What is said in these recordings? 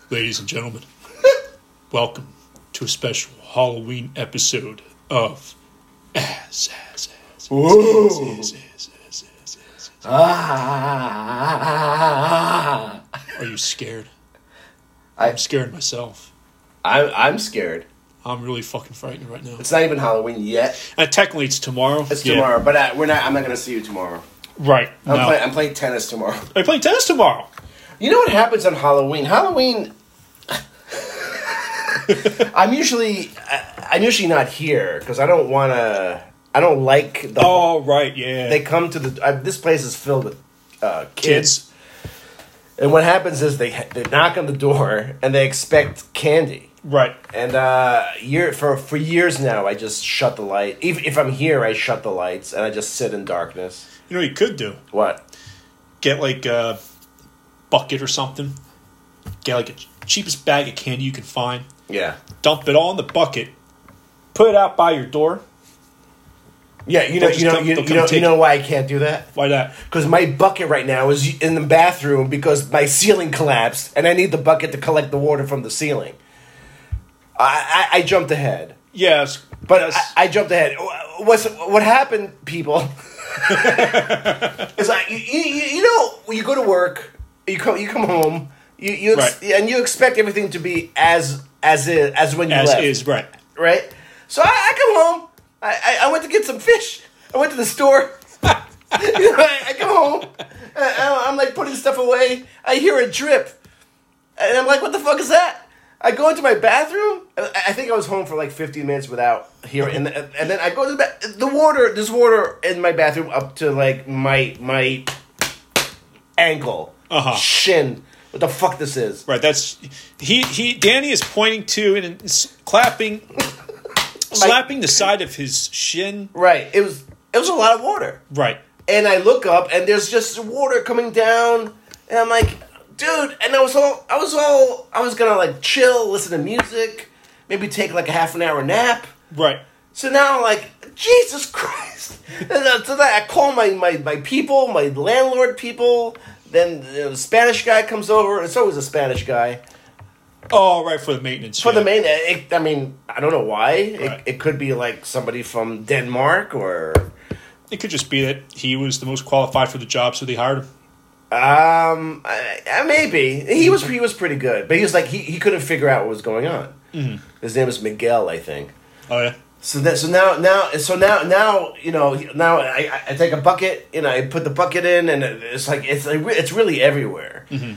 Ladies and gentlemen, welcome to a special Halloween episode of As. Are you scared? I'm scared myself. I'm scared. I'm really fucking frightened right now. It's not even Halloween yet. And technically, it's tomorrow. It's tomorrow, but I'm not going to see you tomorrow. Right. I'm playing tennis tomorrow. Are you playing tennis tomorrow? You know what happens on Halloween? I'm usually not here because I don't want to. I don't like the. Oh, right, yeah. They come to the. This place is filled with kids. And what happens is they knock on the door and they expect candy. Right. And for years now, I just shut the light. If I'm here, I shut the lights and I just sit in darkness. You know what you could do? What? Get like a bucket or something. Get like a cheapest bag of candy you can find. Yeah. Dump it all in the bucket. Put it out by your door. Yeah, you know why I can't do that? Why that? Because my bucket right now is in the bathroom because my ceiling collapsed and I need the bucket to collect the water from the ceiling. I jumped ahead. Yes, but I jumped ahead. What happened, people? Is you go to work, you come home, and you expect everything to be as when you left. As is, right? Right. So I come home. I went to get some fish. I went to the store. I come home. I'm like putting stuff away. I hear a drip, and I'm like, "What the fuck is that?" I go into my bathroom. I think I was home for like 15 minutes without hearing, and then I go to the water. There's water in my bathroom up to like my ankle, shin. What the fuck this is? Right. That's he. Danny is pointing to and clapping. Slapping the side of his shin. Right. It was a lot of water. Right. And I look up and there's just water coming down and I'm like, dude, and I was gonna like chill, listen to music, maybe take like a half an hour nap. Right. So now I'm like, Jesus Christ. So I call my people, my landlord people, then the Spanish guy comes over. It's always a Spanish guy. Oh, right, for the maintenance. For the maintenance. I mean, I don't know why. Right. It could be like somebody from Denmark or... It could just be that he was the most qualified for the job, so they hired him. Maybe. He was pretty good. But he was like, he couldn't figure out what was going on. Mm-hmm. His name was Miguel, I think. Oh, yeah. So now, I take a bucket, I put the bucket in, and it's really everywhere. Mm-hmm.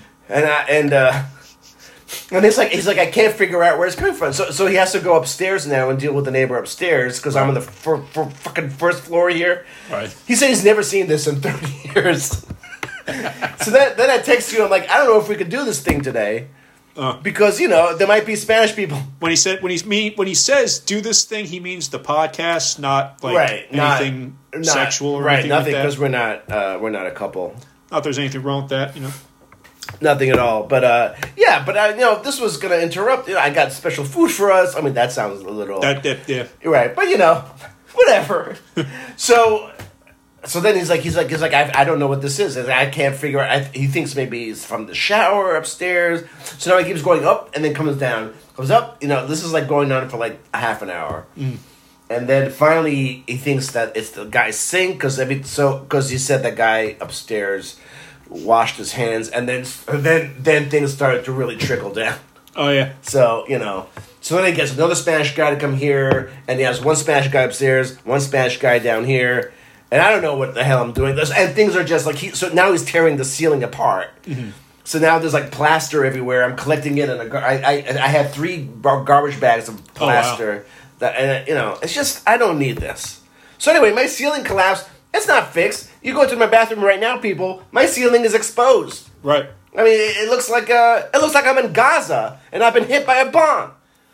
And he's like, I can't figure out where it's coming from. So he has to go upstairs now and deal with the neighbor upstairs because I'm on the fucking first floor here. Right. He said he's never seen this in 30 years. So then I text you. I'm like, I don't know if we could do this thing today because there might be Spanish people. When he says do this thing, he means the podcast, not like anything sexual or anything nothing like that. Because we're not a couple. Not if there's anything wrong with that, Nothing at all, but this was gonna interrupt. I got special food for us. I mean, that sounds a little yeah, right, but whatever. So then he's like, I don't know what this is. I can't figure out. He thinks maybe it's from the shower upstairs. So now he keeps going up and then comes down, comes up. This is like going on for like a half an hour, and then finally he thinks that it's the guy's sink because he said that guy upstairs washed his hands, and then things started to really trickle down. Oh yeah. So so then he gets another Spanish guy to come here, and he has one Spanish guy upstairs, one Spanish guy down here, and I don't know what the hell I'm doing. And things are just like so now he's tearing the ceiling apart. Mm-hmm. So now there's like plaster everywhere. I'm collecting it, and I had 3 garbage bags of plaster. Oh, wow. It's just I don't need this. So anyway, my ceiling collapsed. It's not fixed. You go into my bathroom right now, people. My ceiling is exposed. Right. I mean, it looks like I'm in Gaza and I've been hit by a bomb.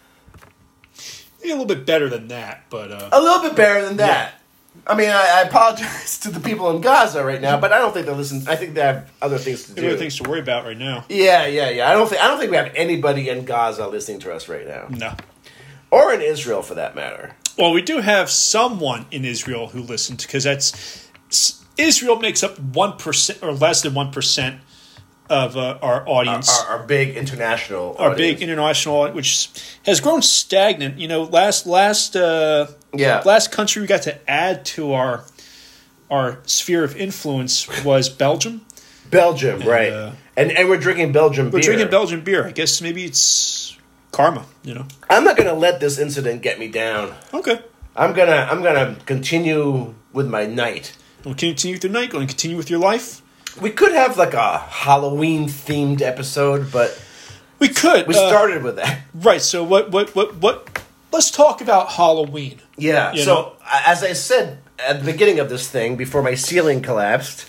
A little bit better than that, but a little bit better than that. Yeah. I mean, I apologize to the people in Gaza right now, but I don't think they're listening. I think they have other things to do. Other things to worry about right now. Yeah. I don't think we have anybody in Gaza listening to us right now. No. Or in Israel, for that matter. Well, we do have someone in Israel who listens because Israel makes up 1% or less than 1% of our audience, our big international, which has grown stagnant. You know, last country we got to add to our sphere of influence was Belgium. Right? And we're drinking Belgian beer. We're drinking Belgian beer. I guess maybe it's karma. You know, I'm not gonna let this incident get me down. Okay, I'm gonna continue with my night. We'll continue with your night. Going to continue with your life. We could have like a Halloween themed episode, but we could. We started with that, right? So what? Let's talk about Halloween. Yeah. So as I said at the beginning of this thing, before my ceiling collapsed,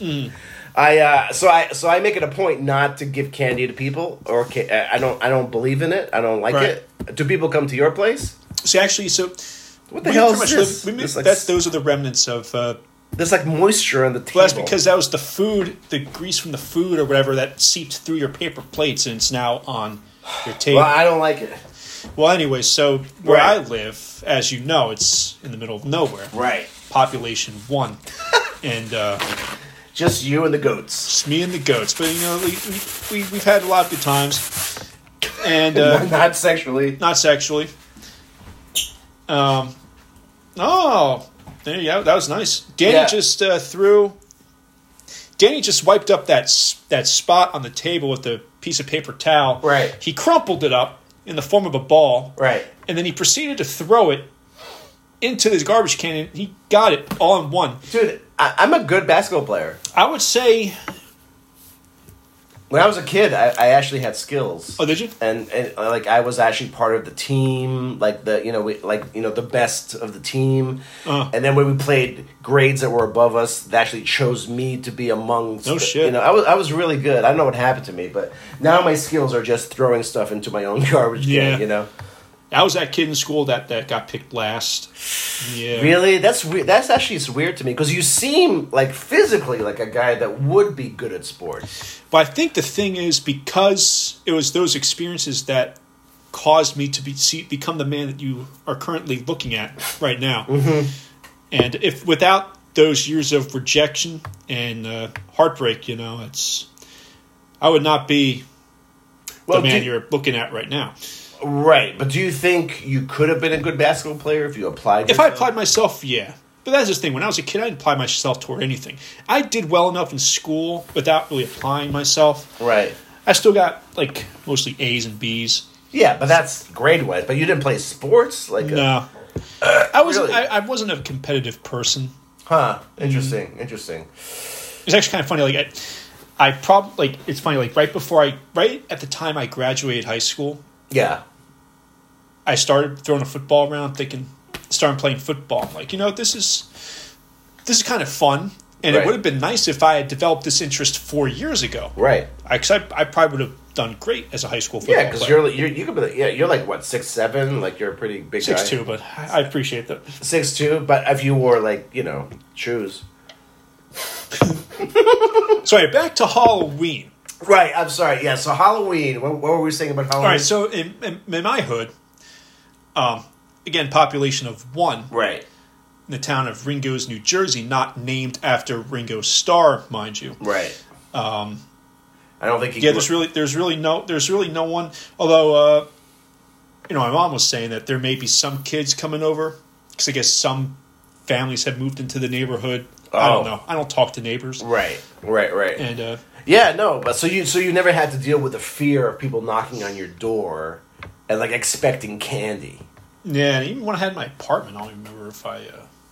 I make it a point not to give candy to people, or I don't believe in it. I don't like it. Do people come to your place? See, actually, what the hell is this? Those are the remnants of. There's like moisture on the table. Well, that's because that was the food, the grease from the food or whatever that seeped through your paper plates, and it's now on your table. Well, I don't like it. Well, anyway, so where I live, as you know, it's in the middle of nowhere. Right. Population 1. And just you and the goats. Just me and the goats. But, you know, we've had a lot of good times. And not sexually. Not sexually. There you go. That was nice. Danny just Danny just wiped up that spot on the table with the piece of paper towel. Right. He crumpled it up in the form of a ball. Right. And then he proceeded to throw it into this garbage can, and he got it all in one. Dude, I'm a good basketball player. I would say... When I was a kid, I actually had skills. Oh, did you? And like I was actually part of the team, like the best of the team. And then when we played grades that were above us, they actually chose me to be amongst. No shit. You know, I was really good. I don't know what happened to me, but now my skills are just throwing stuff into my own garbage can. You know. I was that kid in school that got picked last. Yeah. Really? That's weird. That's actually weird to me because you seem like physically like a guy that would be good at sports. But I think the thing is because it was those experiences that caused me to become the man that you are currently looking at right now. Mm-hmm. And if without those years of rejection and heartbreak, you know, I would not be the man you're looking at right now. Right, but do you think you could have been a good basketball player if you applied yourself? If I applied myself, yeah. But that's the thing. When I was a kid, I didn't apply myself toward anything. I did well enough in school without really applying myself. Right. I still got, like, mostly A's and B's. Yeah, but that's grade-wise. But you didn't play sports? No. I wasn't a competitive person. Huh. Interesting. Interesting. It's actually kind of funny. Like, I probably... Like, it's funny. Like, right at the time I graduated high school... Yeah. I started throwing a football around, starting playing football. Like, you know, this is kind of fun, and it would have been nice if I had developed this interest 4 years ago. Right. Because I probably would have done great as a high school football player. Yeah, because you're like what 6'7", like you're a pretty big guy. 6'2", but I appreciate that. 6'2", but if you wore like shoes. So back to Halloween. Right, I'm sorry. Yeah, so Halloween. What were we saying about Halloween? All right, so in my hood, again, population of 1. Right. In the town of Ringo's, New Jersey, not named after Ringo Starr, mind you. Right. I don't think. There's really no one. Although, my mom was saying that there may be some kids coming over because I guess some families have moved into the neighborhood. Oh. I don't know. I don't talk to neighbors. Right. And yeah, no, but so you never had to deal with the fear of people knocking on your door and like expecting candy. Yeah, and even when I had my apartment, I don't remember if I.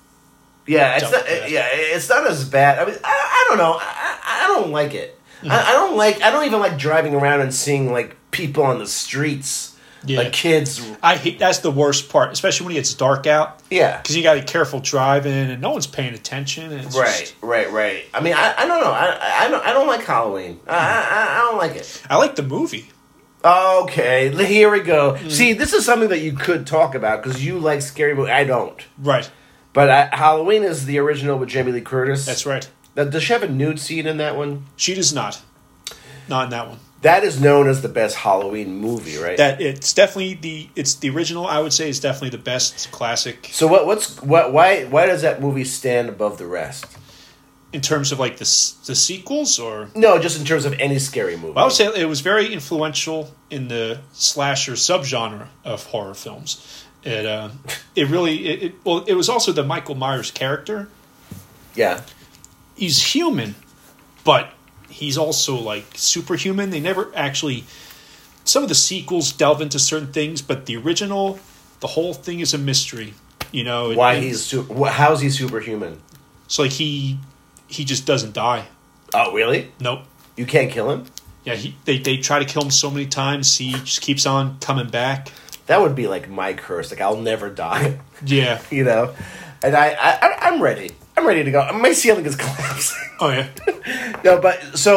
It's not as bad. I mean, I don't know. I don't like it. Mm-hmm. I don't even like driving around and seeing like people on the streets. Yeah. Like kids. I hate that's the worst part, especially when it gets dark out. Yeah. Because you got to be careful driving and no one's paying attention. And right. I mean, I don't know. I don't like Halloween. I don't like it. I like the movie. Okay, here we go. Mm. See, this is something that you could talk about because you like scary movies. I don't. Right. But Halloween is the original with Jamie Lee Curtis. That's right. Now, does she have a nude scene in that one? She does not. Not in that one. That is known as the best Halloween movie, right? That it's definitely the original. I would say is definitely the best classic. So why does that movie stand above the rest? In terms of like the sequels, or no, just in terms of any scary movie. Well, I would say it was very influential in the slasher subgenre of horror films. It really it was also the Michael Myers character. Yeah, he's human, but he's also like superhuman. They never actually. Some of the sequels delve into certain things, but the original, the whole thing is a mystery. You know how's he superhuman? So like he just doesn't die. Oh, really? Nope. You can't kill him? Yeah, they try to kill him so many times. He just keeps on coming back. That would be like my curse. Like, I'll never die. Yeah. You know? And I'm ready. I'm ready to go. My ceiling is collapsing. Oh, yeah. No, but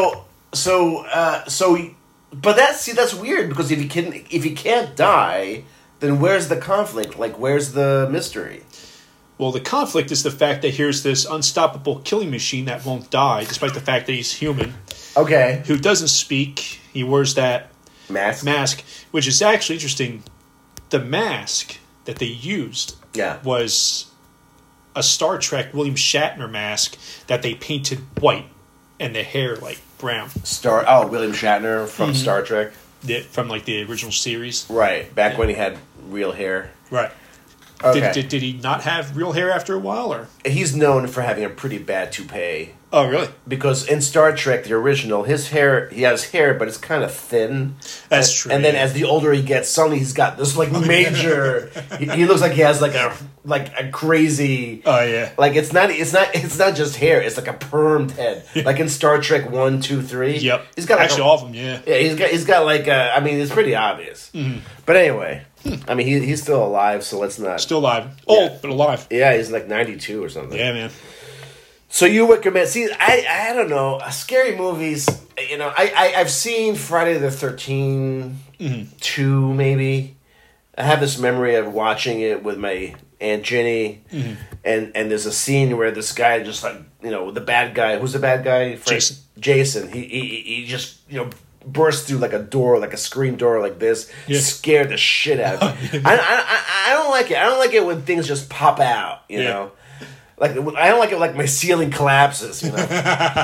but that's weird, because if he can't die, then where's the conflict? Like, where's the mystery? Well, the conflict is the fact that here's this unstoppable killing machine that won't die, despite the fact that he's human. Okay. Who doesn't speak. He wears that mask, which is actually interesting. The mask that they used was a Star Trek William Shatner mask that they painted white and the hair like brown. William Shatner from Star Trek? From like the original series. Right. Back when he had real hair. Right. Okay. Did he not have real hair after a while, or? He's known for having a pretty bad toupee. Oh, really? Because in Star Trek, the original, he has hair, but it's kind of thin. That's true. And then as the older he gets, suddenly he's got this like major. he looks like he has like a crazy. Oh yeah. Like it's not just hair. It's like a permed head. Like in Star Trek 1, 2, 3. Yep. He's got actually all of them. Yeah. Yeah. He's got like I mean, it's pretty obvious. Mm-hmm. But anyway. I mean, he's still alive, so let's not... Still alive. Old, but alive. Yeah, he's like 92 or something. Yeah, man. So you recommend... See, I don't know. Scary movies, you know, I've seen Friday the 13th, 2 maybe. I have this memory of watching it with my Aunt Ginny, and there's a scene where this guy just like, you know, the bad guy... Who's the bad guy? Jason. He just, you know... burst through like a door, like a screen door like this, scared the shit out of me. I don't like it. I don't like it when things just pop out, you know? Like, I don't like it like my ceiling collapses, you know?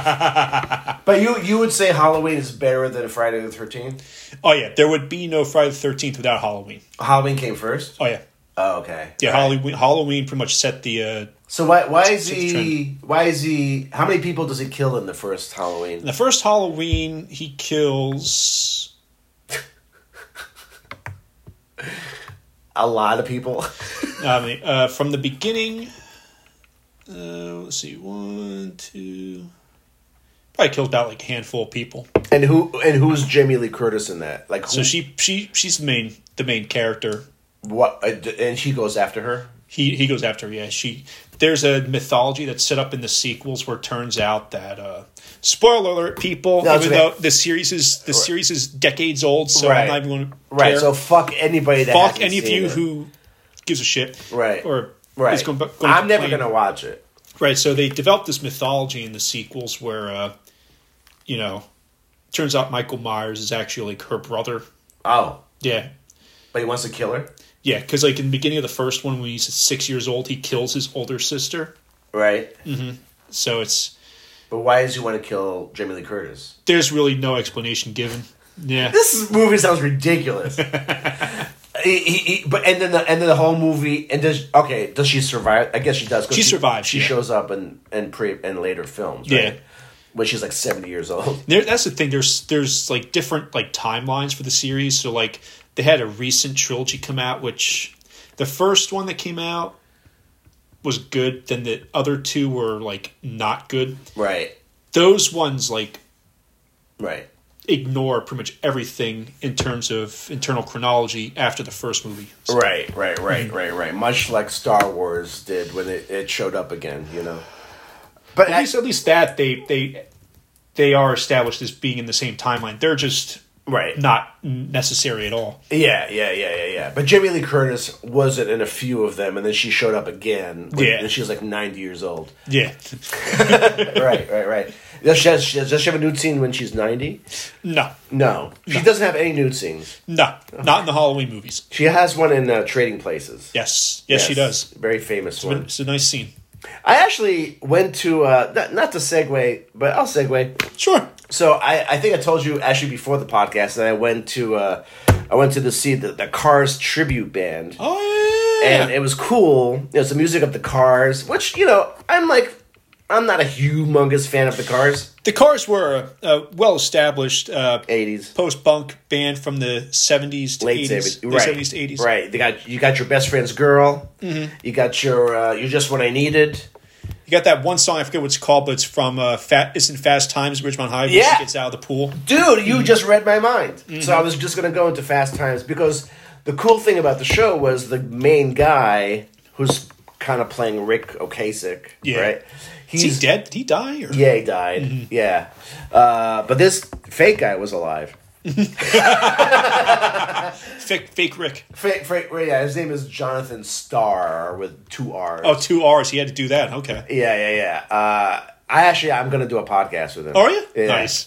But you would say Halloween is better than Friday the 13th? Oh, yeah. There would be no Friday the 13th without Halloween. Halloween came first? Oh, yeah. Oh, okay. Yeah, right. Halloween pretty much set the... So why is he... How many people does he kill in the first Halloween? In the first Halloween, he kills... a lot of people? From the beginning... let's see, 1, 2... Probably kills about like a handful of people. And who's Jamie Lee Curtis in that? Like, so she's the main character. What? And she goes after her? He goes after her, yeah. There's a mythology that's set up in the sequels where it turns out that spoiler alert, people, even though the series is decades old, so I'm not even going to care. So fuck anybody that fuck any of you who gives a shit. Right. Or is going I'm never going to watch it. Right, so they developed this mythology in the sequels where turns out Michael Myers is actually like her brother. Oh. Yeah. But he wants to kill her? Yeah, because like in the beginning of the first one, when he's 6 years old, he kills his older sister. Right. Mm-hmm. So it's... But why does he want to kill Jamie Lee Curtis? There's really no explanation given. Yeah. This movie sounds ridiculous. But and then the whole movie, and does she survive? I guess she does. She survives. She shows up in later films, right? Yeah. When she's like 70 years old. That's the thing. There's like different like timelines for the series. So like they had a recent trilogy come out, which the first one that came out was good. Then the other two were like not good. Right. Those ones like ignore pretty much everything in terms of internal chronology after the first movie. So. Right. Much like Star Wars did when it showed up again, you know. But at least that they are established as being in the same timeline. They're just not necessary at all. Yeah. But Jamie Lee Curtis wasn't in a few of them, and then she showed up again. When she was like 90 years old. Yeah. Right. Does she have a nude scene when she's 90? No. She doesn't have any nude scenes. No, not in the Halloween movies. She has one in Trading Places. Yes, she does. Very famous one. It's a nice scene. I actually went to not to segue, but I'll segue. Sure. So I think I told you actually before the podcast that I went to see the Cars tribute band. Oh yeah. And it was cool. It's the music of the Cars, which I'm not a humongous fan of the Cars. The Cars were a well-established 80s post-punk band from the 70s to late 80s. Right. 70s to 80s. Right. You got your best friend's girl. Mm-hmm. You got your You're Just What I Needed. You got that one song, I forget what it's called, but it's from it's in Fast Times, Ridgemont High, where she gets out of the pool. Dude, you just read my mind. Mm-hmm. So I was just going to go into Fast Times because the cool thing about the show was the main guy who's kind of playing Rick Ocasek, right? Is he dead? Did he die? Or? Yeah, he died. Mm-hmm. Yeah. But this fake guy was alive. Fake Rick. Fake, yeah, his name is Jonathan Starr with 2 R's. Oh, 2 R's. He had to do that. Okay. Yeah. I'm going to do a podcast with him. Oh, are you? Yeah, nice.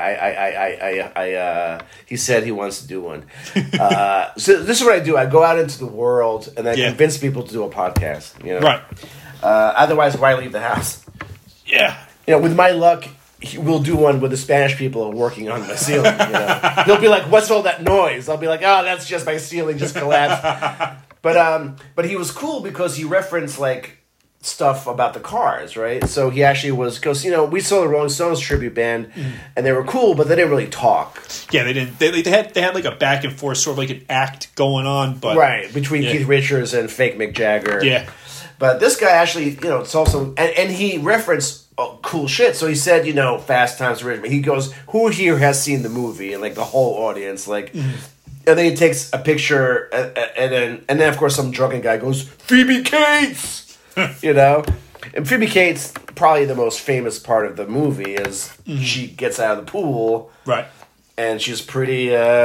Yeah. He said he wants to do one. So this is what I do. I go out into the world and I convince people to do a podcast. You know? Right. Otherwise, why leave the house? Yeah. With my luck, we'll do one with the Spanish people working on my ceiling. He'll be like, "What's all that noise?" I'll be like, "Oh, that's just my ceiling just collapsed." But he was cool because he referenced like stuff about the Cars, right? So he actually was because we saw the Rolling Stones tribute band, and they were cool, but they didn't really talk. Yeah, they didn't. They had like a back and forth, sort of like an act going on, but right between Keith Richards and fake Mick Jagger. Yeah. But this guy actually, it's also... And he referenced cool shit. So he said, Fast Times at Ridgemont. He goes, who here has seen the movie? And, the whole audience, And then he takes a picture, and then, of course, some drunken guy goes, Phoebe Cates! And Phoebe Cates, probably the most famous part of the movie is she gets out of the pool. Right. And she's pretty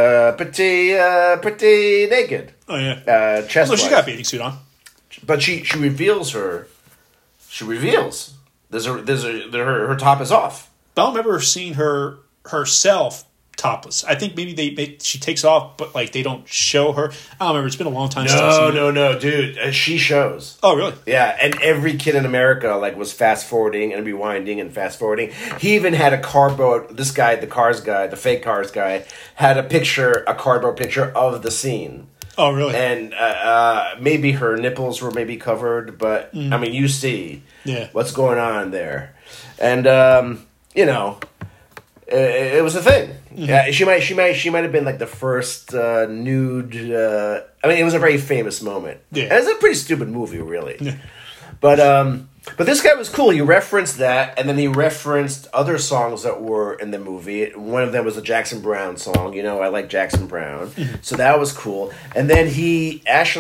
naked. Oh, yeah. Chest-wise. Well, she got a bathing suit on. But she reveals her. She reveals. Her top is off. I don't remember seeing her herself topless. I think maybe she takes off, but they don't show her. I don't remember. It's been a long time since I've seen it. No, dude. She shows. Oh, really? Yeah, and every kid in America was fast forwarding and rewinding and fast forwarding. He even had a cardboard. This guy, the Cars guy, the fake Cars guy, had a cardboard picture of the scene. Oh, really? And maybe her nipples were maybe covered, but I mean, you see what's going on there, and it was a thing. Mm-hmm. Yeah, she might have been the first nude. I mean, it was a very famous moment. Yeah, and it's a pretty stupid movie, really. Yeah. But this guy was cool. He referenced that, and then he referenced other songs that were in the movie. One of them was a Jackson Browne song. I like Jackson Browne. So that was cool. And then he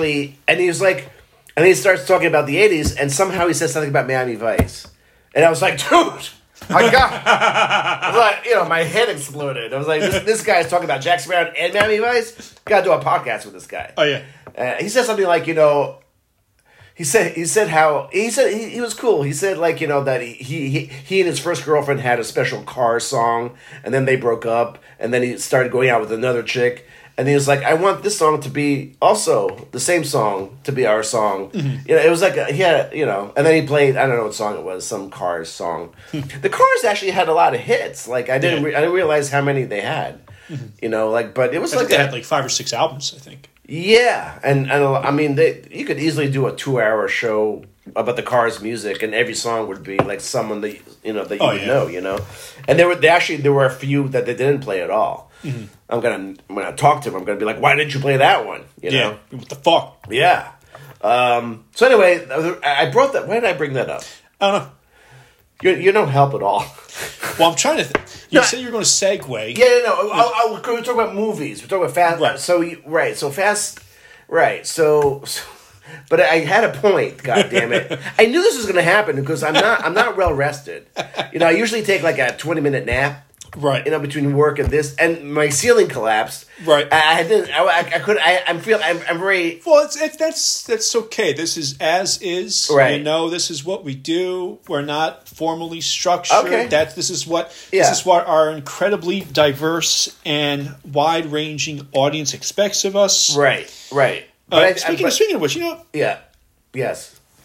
starts talking about the 80s, and somehow he says something about Miami Vice. And I was like, dude, my God. I was like, my head exploded. I was like, this guy's talking about Jackson Browne and Miami Vice? Gotta do a podcast with this guy. Oh, yeah. He said something like, He said he was cool. He said that he and his first girlfriend had a special car song, and then they broke up, and then he started going out with another chick, and he was like, I want this song to be also the same song to be our song. Mm-hmm. It was like and then he played, I don't know what song it was, some Cars song. The Cars actually had a lot of hits. I didn't realize how many they had. Mm-hmm. But it was they had 5 or 6 albums, I think. Yeah, and I mean, you could easily do a 2-hour show about the Cars music, and every song would be someone that you would know. And there were a few that they didn't play at all. Mm-hmm. When I talk to them, I'm gonna be like, why didn't you play that one? Yeah, what the fuck? Yeah. So anyway, I brought that. Why did I bring that up? I don't know. You're no help at all. Well, I'm trying to. You said you were going to segue. Yeah, no. We're talking about movies. We're talking about fast. Right. So fast. Right. So, but I had a point. God damn it! I knew this was going to happen because I'm not well rested. I usually take a 20-minute nap. Right. Between work and this, and my ceiling collapsed. Right. I didn't. I'm very. Well, that's okay. This is as is. Right. This is what we do. We're not formally structured. Okay. This is what our incredibly diverse and wide-ranging audience expects of us. Right. Speaking of which, Yeah. Yes.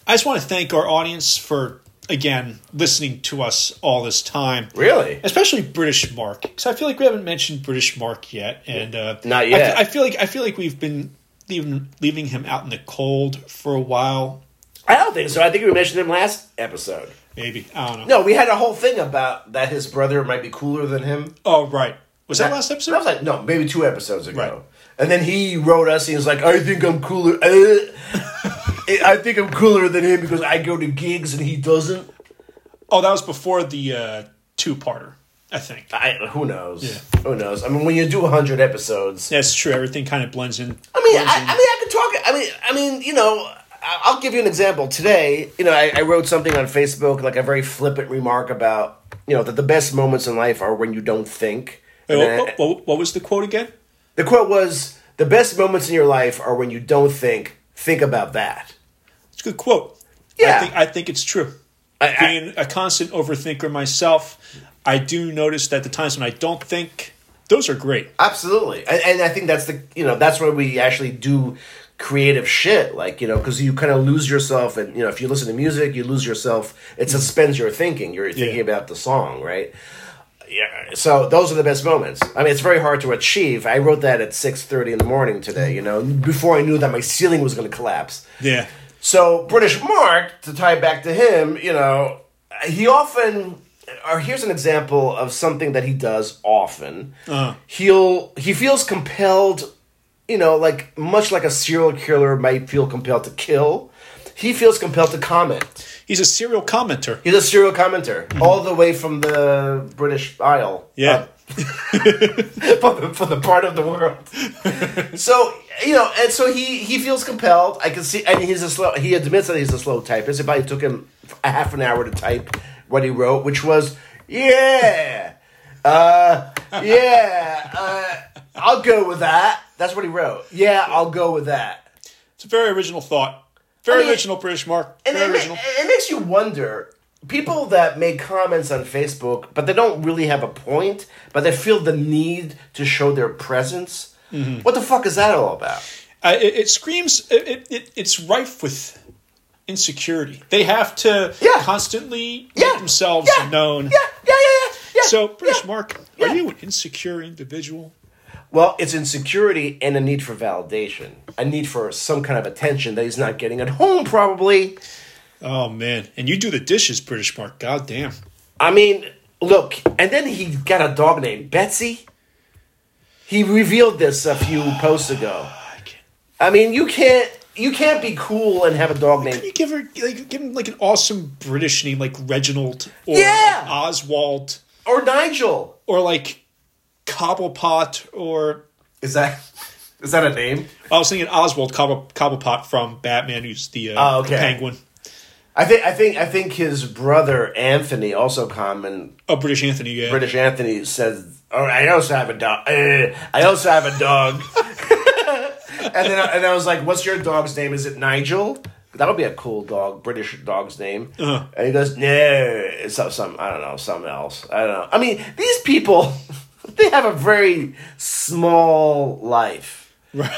I just want to thank our audience for, again, listening to us all this time. Really? Especially British Mark. Because I feel like we haven't mentioned British Mark yet. And not yet. I feel like we've been leaving him out in the cold for a while. I don't think so. I think we mentioned him last episode. Maybe. I don't know. No, we had a whole thing about that his brother might be cooler than him. Oh, right. Was that last episode? That was like, no, maybe 2 episodes ago. Right. And then he wrote us, and he was like, I think I'm cooler. I think I'm cooler than him because I go to gigs and he doesn't. Oh, that was before the 2-parter, I think. Who knows? Yeah. Who knows? I mean, when you do 100 episodes. That's true. Everything kind of blends in. I could talk. I mean, you know, I'll give you an example. Today, you know, I wrote something on Facebook, like a very flippant remark about, you know, that the best moments in life are when you don't think. What was the quote again? The quote was, the best moments in your life are when you don't think. Think about that. It's a good quote. Yeah. I think it's true. Being a constant overthinker myself, I do notice that the times when I don't think, those are great. Absolutely. And I think that's where we actually do creative shit. Like, you know, because you kind of lose yourself. And, you know, if you listen to music, you lose yourself. It suspends your thinking. You're thinking about the song, right? Yeah, so those are the best moments. I mean, it's very hard to achieve. I wrote that at 6:30 in the morning today, you know, before I knew that my ceiling was going to collapse. Yeah. So British Mark, to tie it back to him, you know, he often, or here's an example of something that he does often. He feels compelled, you know, like much like a serial killer might feel compelled to kill. He feels compelled to comment. He's a serial commenter. He's a serial commenter, all the way from the British Isle. Yeah. For the part of the world. So, you know, and so he feels compelled. I can see, and he admits that he's a slow typist. It probably took him a half an hour to type what he wrote, which was, I'll go with that. That's what he wrote. Yeah, I'll go with that. It's a very original thought. Very original, British Mark. Very original. It makes you wonder, people that make comments on Facebook, but they don't really have a point, but they feel the need to show their presence. Mm-hmm. What the fuck is that all about? It screams, it's rife with insecurity. They have to constantly make themselves known. Yeah. So, British Mark, are you an insecure individual? Well, it's insecurity and a need for validation. A need for some kind of attention that he's not getting at home, probably. Oh, man. And you do the dishes, British Mark. God damn. I mean, look, and then he got a dog named Betsy. He revealed this a few posts ago. I mean, you can't be cool and have a dog named... Can you give him like an awesome British name like Reginald or like Oswald? Or Nigel. Or like Cobblepot or... Is that a name? I was thinking Oswald Cobblepot from Batman, who's the Penguin. I think his brother Anthony also commented. Oh, British Anthony, yeah. British Anthony says, "Oh, I also have a dog. I also have a dog." and I was like, "What's your dog's name? Is it Nigel? That'll be a cool dog, British dog's name." Uh-huh. And he goes, "No, it's some I don't know, something else. I don't know." I mean, these people, they have a very small life, right?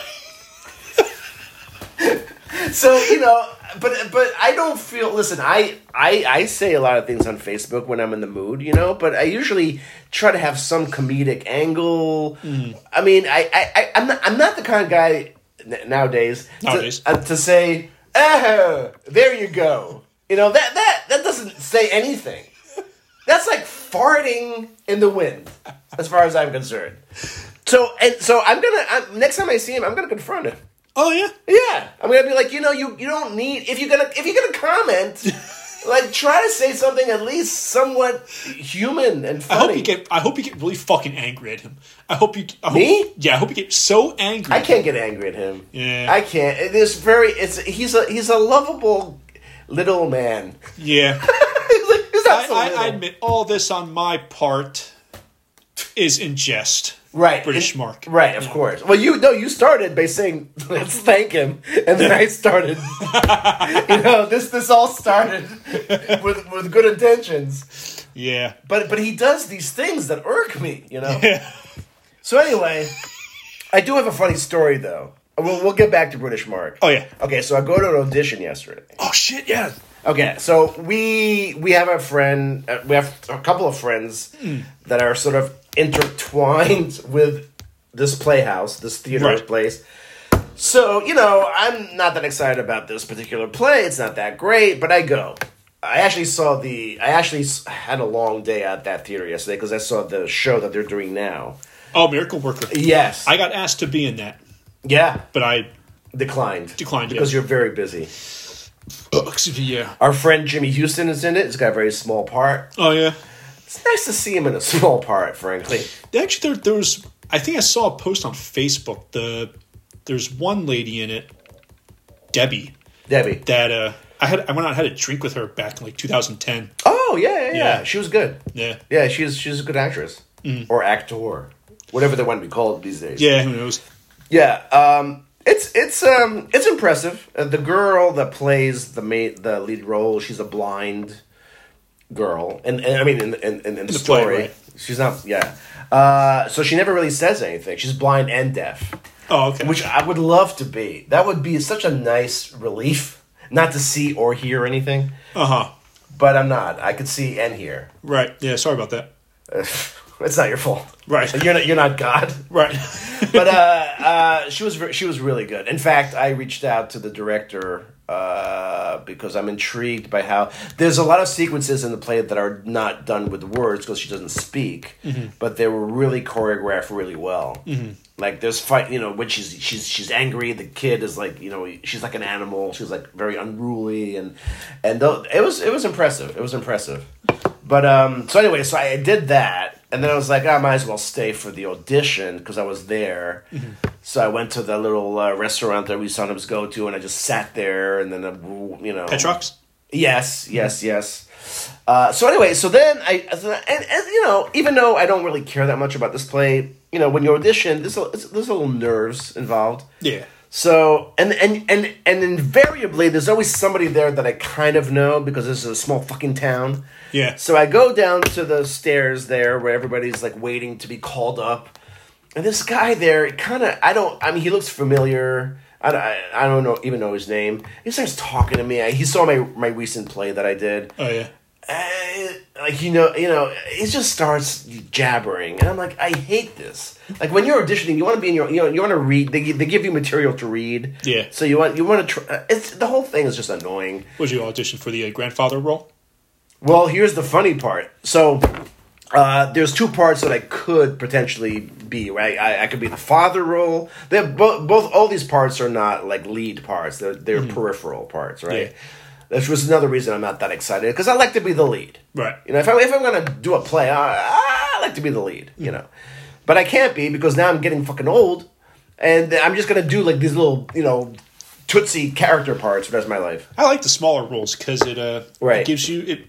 So, you know, but I don't feel. Listen, I say a lot of things on Facebook when I'm in the mood, you know. But I usually try to have some comedic angle. Mm. I mean, I'm not the kind of guy nowadays to say, "Oh, there you go." You know, that doesn't say anything. That's like farting in the wind, as far as I'm concerned. So I'm gonna next time I see him, I'm gonna confront him. Oh yeah, yeah. I'm gonna be like, you know, you don't need if you're gonna comment, like try to say something at least somewhat human and funny. I hope you get really fucking angry at him. Me? Yeah, I hope you get so angry. I can't get angry at him. Yeah, I can't. He's a lovable little man. Yeah, he's not so I admit all this on my part is in jest. Right. British Mark. Right, of course. Well, you started by saying, let's thank him. And then I started, you know, this all started with good intentions. Yeah. But he does these things that irk me, you know. Yeah. So anyway, I do have a funny story, though. We'll get back to British Mark. Oh, yeah. Okay, so I go to an audition yesterday. Oh, shit, yeah. Okay, so we have a friend, we have a couple of friends that are sort of intertwined with this playhouse, this theater place. So, I'm not that excited about this particular play. It's not that great, but I go. I actually had a long day at that theater yesterday because I saw the show that they're doing now. Oh, Miracle Worker. Yes. I got asked to be in that. Yeah. But I... Declined. Because you're very busy. Oh, excuse me, yeah. Our friend Jimmy Houston is in it. He's got a very small part. Oh, yeah. It's nice to see him in a small part, frankly. Actually, there was... I think I saw a post on Facebook. There's one lady in it, Debbie. That I went out and had a drink with her back in like 2010. Oh, yeah. She was good. Yeah. Yeah, she's a good actress. Or actor. Whatever they want to be called these days. Yeah, who knows? Yeah, it's impressive. The girl that plays the lead role, she's a blind girl, and I mean in the story, play, right? She's not. Yeah, so she never really says anything. She's blind and deaf. Oh, okay. Which I would love to be. That would be such a nice relief, not to see or hear anything. But I'm not. I could see and hear. Right. Yeah. Sorry about that. It's not your fault. Right. You're not God. Right. But she was really good. In fact, I reached out to the director because I'm intrigued by how there's a lot of sequences in the play that are not done with words because she doesn't speak, but they were really choreographed really well. Like there's fight, when she's angry, the kid is like, she's like an animal. She's like very unruly, and it was impressive. It was impressive. But so anyway, so I did that. And then I was like, I might as well stay for the audition because I was there. So I went to the little restaurant that we sometimes go to, and I just sat there, and then, Petrox? Yes. So anyway, so then even though I don't really care that much about this play, when you audition, there's a little nerves involved. Yeah. So and invariably there's always somebody there that I kind of know because this is a small fucking town. Yeah. So I go down to the stairs there where everybody's like waiting to be called up, and this guy there he looks familiar. I don't even know his name. He starts talking to me. He saw my recent play that I did. Oh yeah. He just starts jabbering, and I'm like, I hate this. Like when you're auditioning, you want to be in you want to read. They give you material to read. Yeah. So you want to try. The whole thing is just annoying. Was you audition for the grandfather role? Well, here's the funny part. So there's two parts that I could potentially be. Right, I could be the father role. They're both. All these parts are not like lead parts. They're peripheral parts. Right. Yeah. Which was another reason I'm not that excited because I like to be the lead. Right. If I'm going to do a play, I like to be the lead. But I can't be because now I'm getting fucking old, and I'm just going to do like these little tootsie character parts for the rest of my life. I like the smaller roles because it gives you it.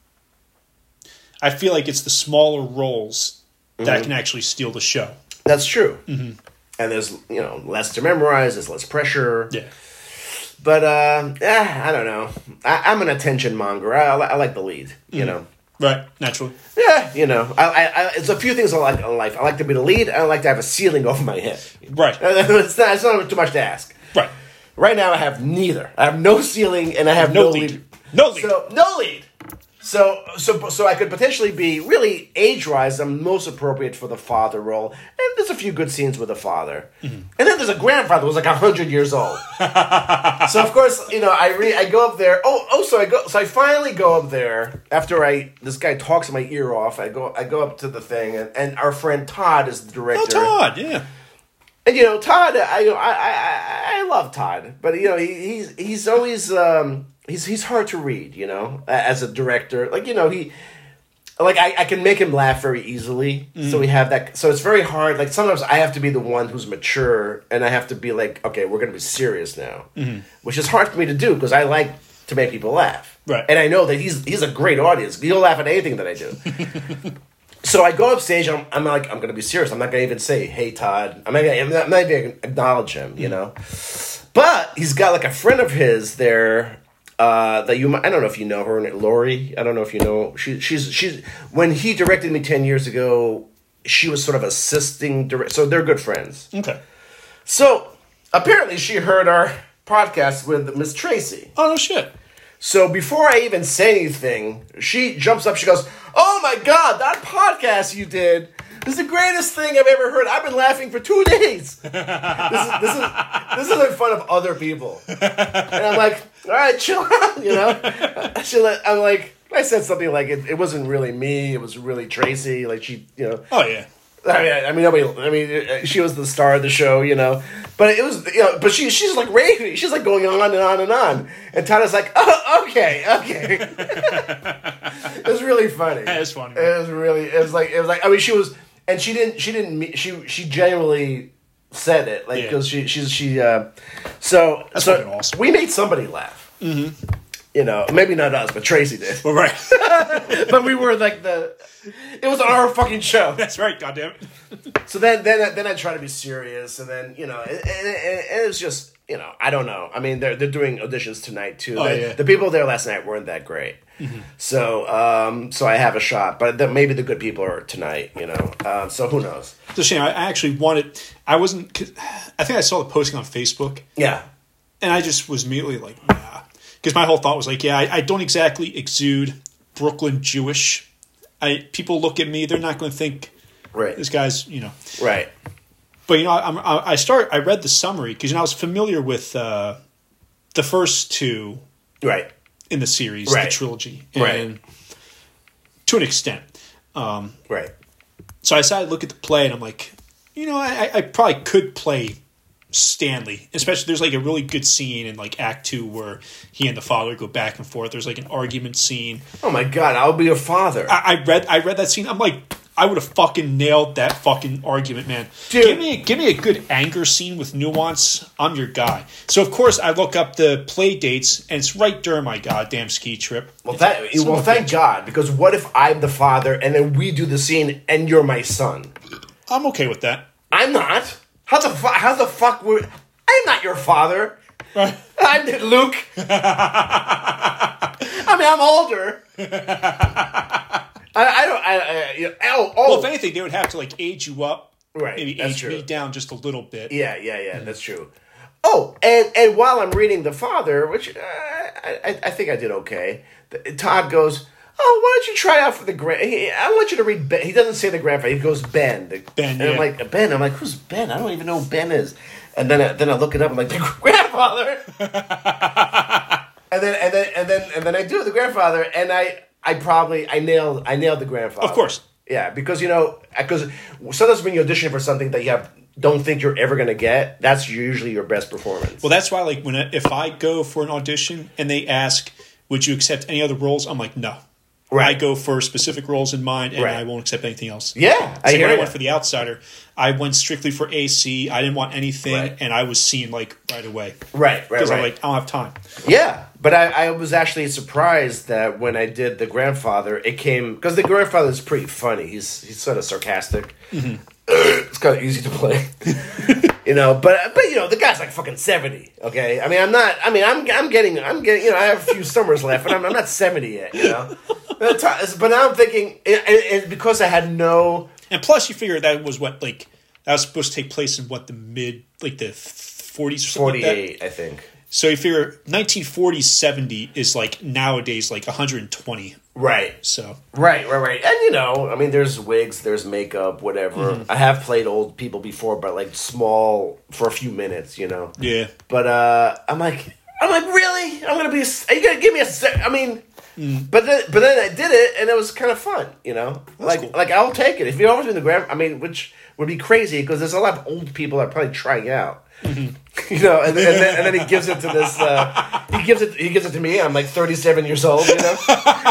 I feel like it's the smaller roles that can actually steal the show. That's true. And there's less to memorize. There's less pressure. Yeah. But I don't know. I'm an attention monger. I like the lead. Right, naturally. Yeah, it's a few things I like in life. I like to be the lead. I like to have a ceiling over my head. Right. It's not too much to ask. Right. Right now, I have neither. I have no ceiling, and I have no lead. No lead. So no lead. So I could potentially be really age-wise. I'm most appropriate for the father role, and there's a few good scenes with the father, and then there's a grandfather who's like 100 years old. So of course, I go up there. So I finally go up there after this guy talks my ear off. I go up to the thing, and our friend Todd is the director. Oh, Todd, yeah. And Todd, I love Todd, but he's always. He's hard to read, as a director. I can make him laugh very easily. So we have that. So it's very hard. Like sometimes I have to be the one who's mature, and I have to be like, okay, we're going to be serious now, which is hard for me to do because I like to make people laugh. Right. And I know that he's a great audience. He'll laugh at anything that I do. So I go up stage. I'm like, I'm going to be serious. I'm not going to even say, "Hey, Todd." I'm not even going to acknowledge him. But he's got like a friend of his there. I don't know if you know her, Lori. I don't know if you know. She's when he directed me 10 years ago, she was sort of assisting. So they're good friends. Okay. So apparently she heard our podcast with Miss Tracy. Oh, no shit. So before I even say anything, she jumps up. She goes, "Oh my God, that podcast you did is the greatest thing I've ever heard. I've been laughing for 2 days. This is in front of other people." And I'm like, "All right, chill out, you know." I'm like, I said something like, "It wasn't really me. It was really Tracy." Like she, you know. Oh yeah. I mean, she was the star of the show, you know. But it was, you know. But she's like raving. She's like going on and on and on. And Tana's like, "Oh, okay." It was really funny. That is funny. It was like. I mean, she was, and she genuinely said it, like, because so awesome. We made somebody laugh. Mm-hmm. You know, maybe not us, but Tracy did. Well, right. But we were like it was on our fucking show. That's right, goddammit. So then I try to be serious, and then, you know, it was just, you know, I don't know. I mean, they're doing auditions tonight too. The people there last night weren't that great. Mm-hmm. So I have a shot, but maybe the good people are tonight, you know. So who knows? It's a shame. I actually wanted. I think I saw the posting on Facebook. Yeah. And I just was immediately like, nah. Because my whole thought was like, yeah, I don't exactly exude Brooklyn Jewish. People look at me, they're not going to think, right, this guy's, you know. Right. But, you know, I read the summary because, you know, I was familiar with the first two. Right. In the series, right, the trilogy. And right. To an extent. Right. So I decided to look at the play, and I'm like, you know, I probably could play Stanley, especially there's like a really good scene in like Act 2 where he and the father go back and forth. There's like an argument scene. Oh my God, I'll be your father. I read that scene. I'm like, I would have fucking nailed that fucking argument, man. Dude. Give me a good anger scene with nuance. I'm your guy. So of course I look up the play dates, and it's right during my goddamn ski trip. Well, thank God, because what if I'm the father and then we do the scene and you're my son? I'm okay with that. I'm not. How the fuck would... I'm not your father. Right. I'm Luke. I mean, I'm older. Well, if anything, they would have to like age you up. Right. Maybe age me down just a little bit. Yeah. That's true. Oh, and while I'm reading The Father, which I think I did okay, Todd goes, "Oh, why don't you try out for the I want you to read Ben." He doesn't say the grandfather. He goes Ben. Ben, and I'm like, Ben. I'm like, who's Ben? I don't even know who Ben is. And then I look it up. I'm like, the grandfather. and then I do the grandfather, and I nailed the grandfather. Of course. Yeah, because, you know, sometimes when you audition for something that you don't think you're ever going to get, that's usually your best performance. Well, that's why, like, if I go for an audition and they ask, "Would you accept any other roles?" I'm like, no. Right. I go for specific roles in mind, and I won't accept anything else. Yeah, when I went for The Outsider, I went strictly for AC. I didn't want anything, and I was seen like right away. Right. Because I'm like, I don't have time. Yeah, but I was actually surprised that when I did The Grandfather, it came because The Grandfather is pretty funny. He's sort of sarcastic. Mm-hmm. It's kind of easy to play. You know, but you know, the guy's like fucking 70. Okay, I mean, I'm not. I mean, I'm getting. You know, I have a few summers left, but I'm not 70 yet. You know, but now I'm thinking, and because I had no. And plus, you figure that was that was supposed to take place in the mid, like the 40s or something 48, like that? I think. So you figure 1940s 70 is like nowadays like 120. Right. So. Right. And you know, I mean, there's wigs, there's makeup, whatever. Mm-hmm. I have played old people before, but like small for a few minutes, you know. Yeah. But I'm like, really? Are you gonna give me I mean. Mm. But then I did it, and it was kind of fun, you know. That's cool. I'll take it if you're always doing the I mean, which would be crazy because there's a lot of old people that are probably trying out, mm-hmm. You know. And then he gives it to this. He gives it to me. I'm like 37 years old, you know.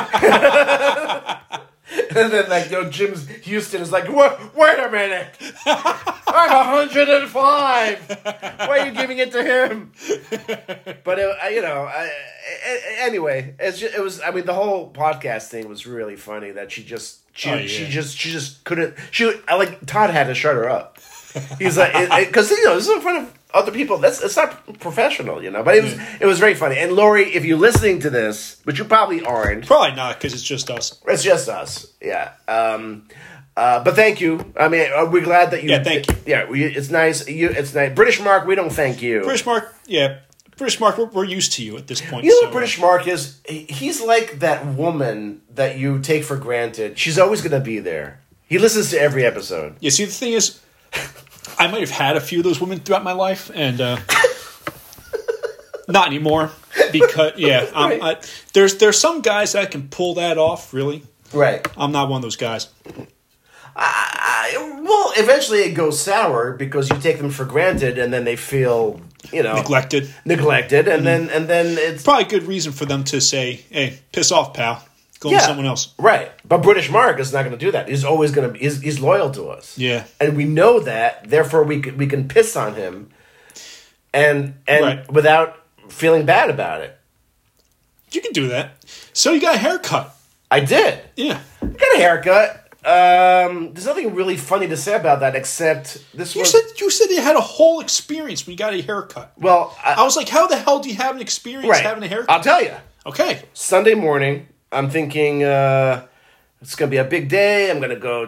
And then like, you know, Jim Houston is like, wait a minute, I'm 105. Why are you giving it to him? But you know, anyway, it was. I mean, the whole podcast thing was really funny. That she just couldn't. Like Todd had to shut her up. He's like, because you know, this is in front of other people. It's not professional, you know. But it was very funny. And Lori, if you're listening to this, but you probably aren't. Probably not, because it's just us. It's just us. Yeah. But thank you. I mean, we're glad that you. Yeah, thank you. Yeah, it's nice. It's nice. British Mark, we don't thank you. British Mark, yeah. British Mark, we're used to you at this point. You know what British Mark is? He's like that woman that you take for granted. She's always going to be there. He listens to every episode. Yeah, see, the thing is, I might have had a few of those women throughout my life, and not anymore. Because, right. There's some guys that can pull that off, really. Right. I'm not one of those guys. Well, eventually it goes sour because you take them for granted, and then they feel, neglected, and then it's probably a good reason for them to say, "Hey, piss off, pal, go with someone else." Right, but British Mark is not going to do that. He's always going to be. He's loyal to us. Yeah, and we know that. Therefore, we can piss on him, and right. without feeling bad about it. You can do that. So you got a haircut. I did. Yeah, I got a haircut. There's nothing really funny to say about that except this. You said you had a whole experience when you got a haircut. Well, I was like, how the hell do you have an experience having a haircut? I'll tell you. Okay. Sunday morning, I'm thinking it's gonna be a big day. I'm gonna go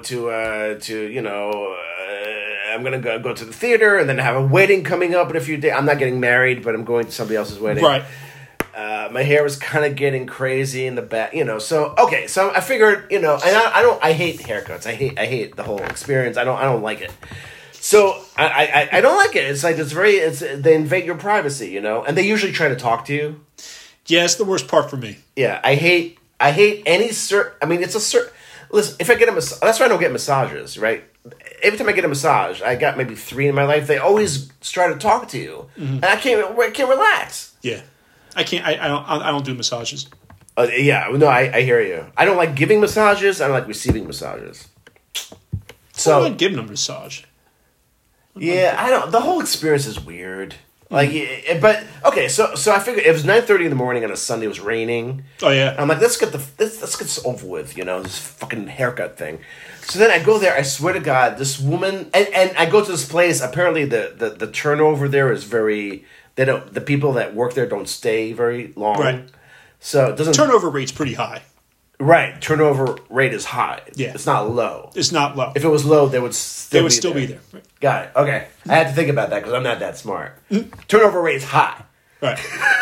I'm gonna go to the theater and then have a wedding coming up in a few days. I'm not getting married, but I'm going to somebody else's wedding. Right. My hair was kind of getting crazy in the back, So okay, so I figured, and I hate haircuts. I hate the whole experience. I don't like it. So I don't like it. It's like they invade your privacy, and they usually try to talk to you. Yeah, it's the worst part for me. Yeah, I hate any certain. I mean, it's a certain. Listen, if I get a massage, that's why I don't get massages, right? Every time I get a massage, I got maybe 3 in my life. They always try to talk to you, and I can't relax. Yeah. I can't. I don't do massages. Yeah, no, I hear you. I don't like giving massages. I don't like receiving massages. So I'm not giving a massage. Yeah, I don't. The whole experience is weird. Like, but okay. So I figured it was 9:30 in the morning on a Sunday. It was raining. Oh yeah. I'm like, let's get this over with. This fucking haircut thing. So then I go there. I swear to God, this woman and I go to this place. Apparently, the turnover there is very. The people that work there don't stay very long. Right. So it doesn't. Turnover rate's pretty high. Right. Turnover rate is high. Yeah. It's not low. It's not low. If it was low, they would still be there. Right. Got it. Okay. I had to think about that because I'm not that smart. Turnover rate is high. Right.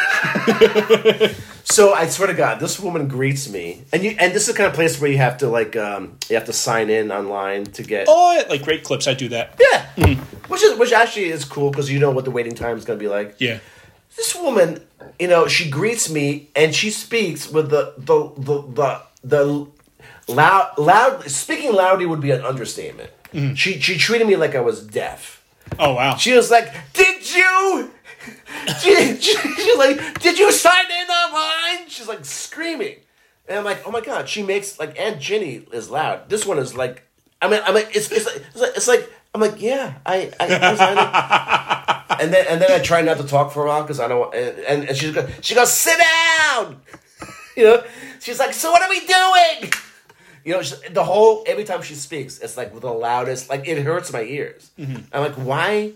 So I swear to God, this woman greets me, and this is the kind of place where you have to you have to sign in online to get. Oh, like Great Clips, I do that. Yeah, which actually is cool because you know what the waiting time is going to be like. Yeah, this woman, she greets me and she speaks with the loud. Speaking loudly would be an understatement. Mm-hmm. She treated me like I was deaf. Oh wow! She was like, "Did you?" She's like, "Did you sign in online?" She's like screaming, and I'm like, "Oh my God!" She makes like Aunt Ginny is loud. This one is like, I'm like, it's like, I'm like, yeah, I signed in. and then I try not to talk for a while because I don't. And she goes, "Sit down." She's like, "So what are we doing?" Every time she speaks, it's like with the loudest, like it hurts my ears. Mm-hmm. I'm like, why?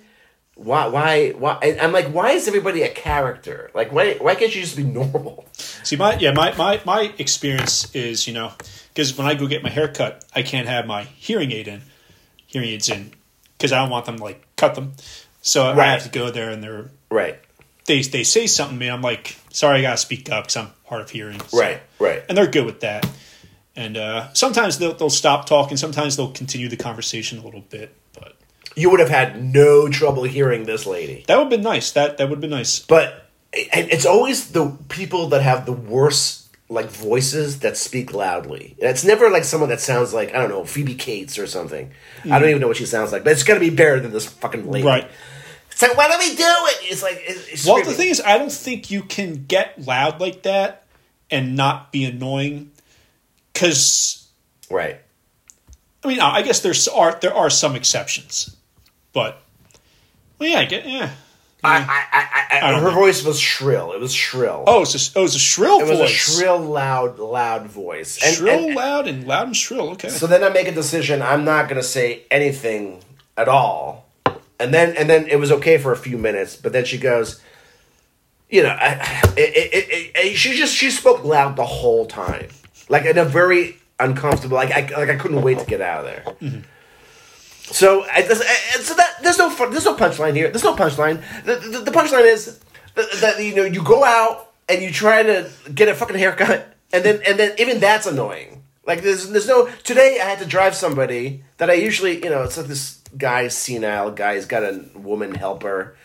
I'm like, why is everybody a character? Like, why can't you just be normal? See, my experience is, because when I go get my hair cut, I can't have my hearing aids in, because I don't want them to, like, cut them. So I have to go there, and they're... Right. They say something to me, I'm like, sorry, I gotta speak up, because I'm hard of hearing. So. Right. And they're good with that. And sometimes they'll stop talking, sometimes they'll continue the conversation a little bit, but... You would have had no trouble hearing this lady. That would have been nice. That would have been nice. But it's always the people that have the worst like voices that speak loudly. It's never like someone that sounds like, I don't know, Phoebe Cates or something. Mm. I don't even know what she sounds like. But it's going to be better than this fucking lady. Right. It's like, what are we doing? It's like... It's well, the thing is, I don't think you can get loud like that and not be annoying. Because... Right. I mean, I guess there are some exceptions. But, well, yeah, I get, yeah. Her voice was shrill. It was shrill. Oh, it was a shrill voice. It was a shrill, loud voice. Loud and shrill, okay. So then I make a decision. I'm not going to say anything at all. And then it was okay for a few minutes. But then she goes, she spoke loud the whole time. Like in a very uncomfortable. Like I couldn't wait to get out of there. Mm-hmm. So there's no punchline here. There's no punchline. The punchline is that you go out and you try to get a fucking haircut, and then even that's annoying. Like there's no. Today I had to drive somebody that I usually it's like this guy's senile guy. He's got a woman helper.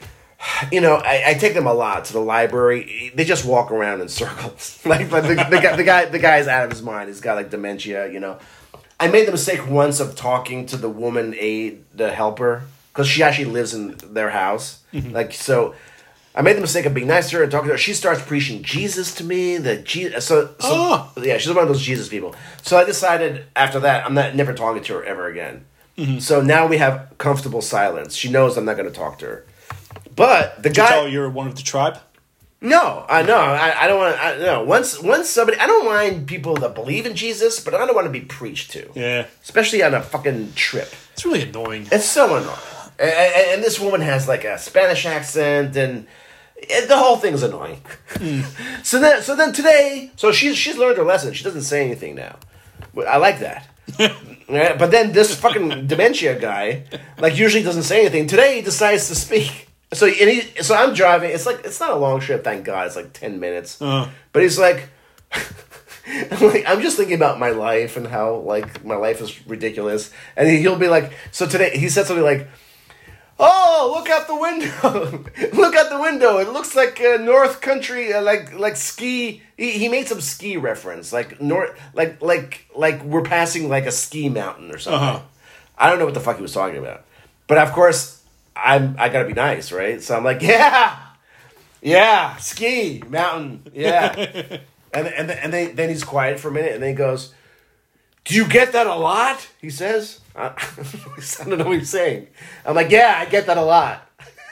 I take them a lot to the library. They just walk around in circles. like the guy's out of his mind. He's got like dementia. I made the mistake once of talking to the woman aide, the helper, because she actually lives in their house. Mm-hmm. So I made the mistake of being nice to her and talking to her. She starts preaching Jesus to me. Yeah, she's one of those Jesus people. So I decided after that I'm never talking to her ever again. Mm-hmm. So now we have comfortable silence. She knows I'm not going to talk to her. But the guy, you tell her you're one of the tribe? No, I don't want to. Once somebody, I don't mind people that believe in Jesus, but I don't want to be preached to. Yeah, especially on a fucking trip. It's really annoying. It's so annoying. And this woman has like a Spanish accent, and the whole thing is annoying. Mm. So then today, she's learned her lesson. She doesn't say anything now. I like that. Right? But then this fucking dementia guy, usually doesn't say anything. Today he decides to speak. So I'm driving. It's not a long trip, thank God. It's like 10 minutes. But he's like, I'm just thinking about my life and how my life is ridiculous. And he'll be like, so today he said something like, "Oh, look out the window! Look out the window! It looks like North Country, like ski." He made some ski reference, like we're passing like a ski mountain or something. Uh-huh. I don't know what the fuck he was talking about, but of course. I gotta be nice, right? So I'm like, yeah, ski, mountain, yeah. and then he's quiet for a minute, and then he goes, "Do you get that a lot?" He says. I don't know what he's saying. I'm like, yeah, I get that a lot.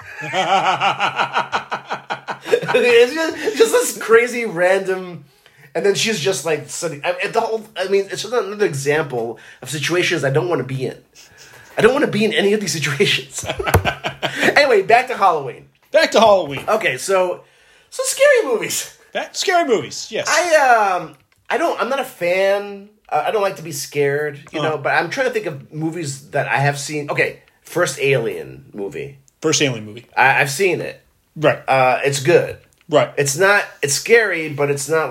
it's just this crazy random, and then she's just like sitting. It's just another example of situations I don't want to be in. I don't want to be in any of these situations. Anyway, back to Halloween. Okay, so scary movies. Scary movies, yes. I'm not a fan. I don't like to be scared, but I'm trying to think of movies that I have seen. Okay, first Alien movie. I've seen it. Right. It's good. Right. It's scary, but it's not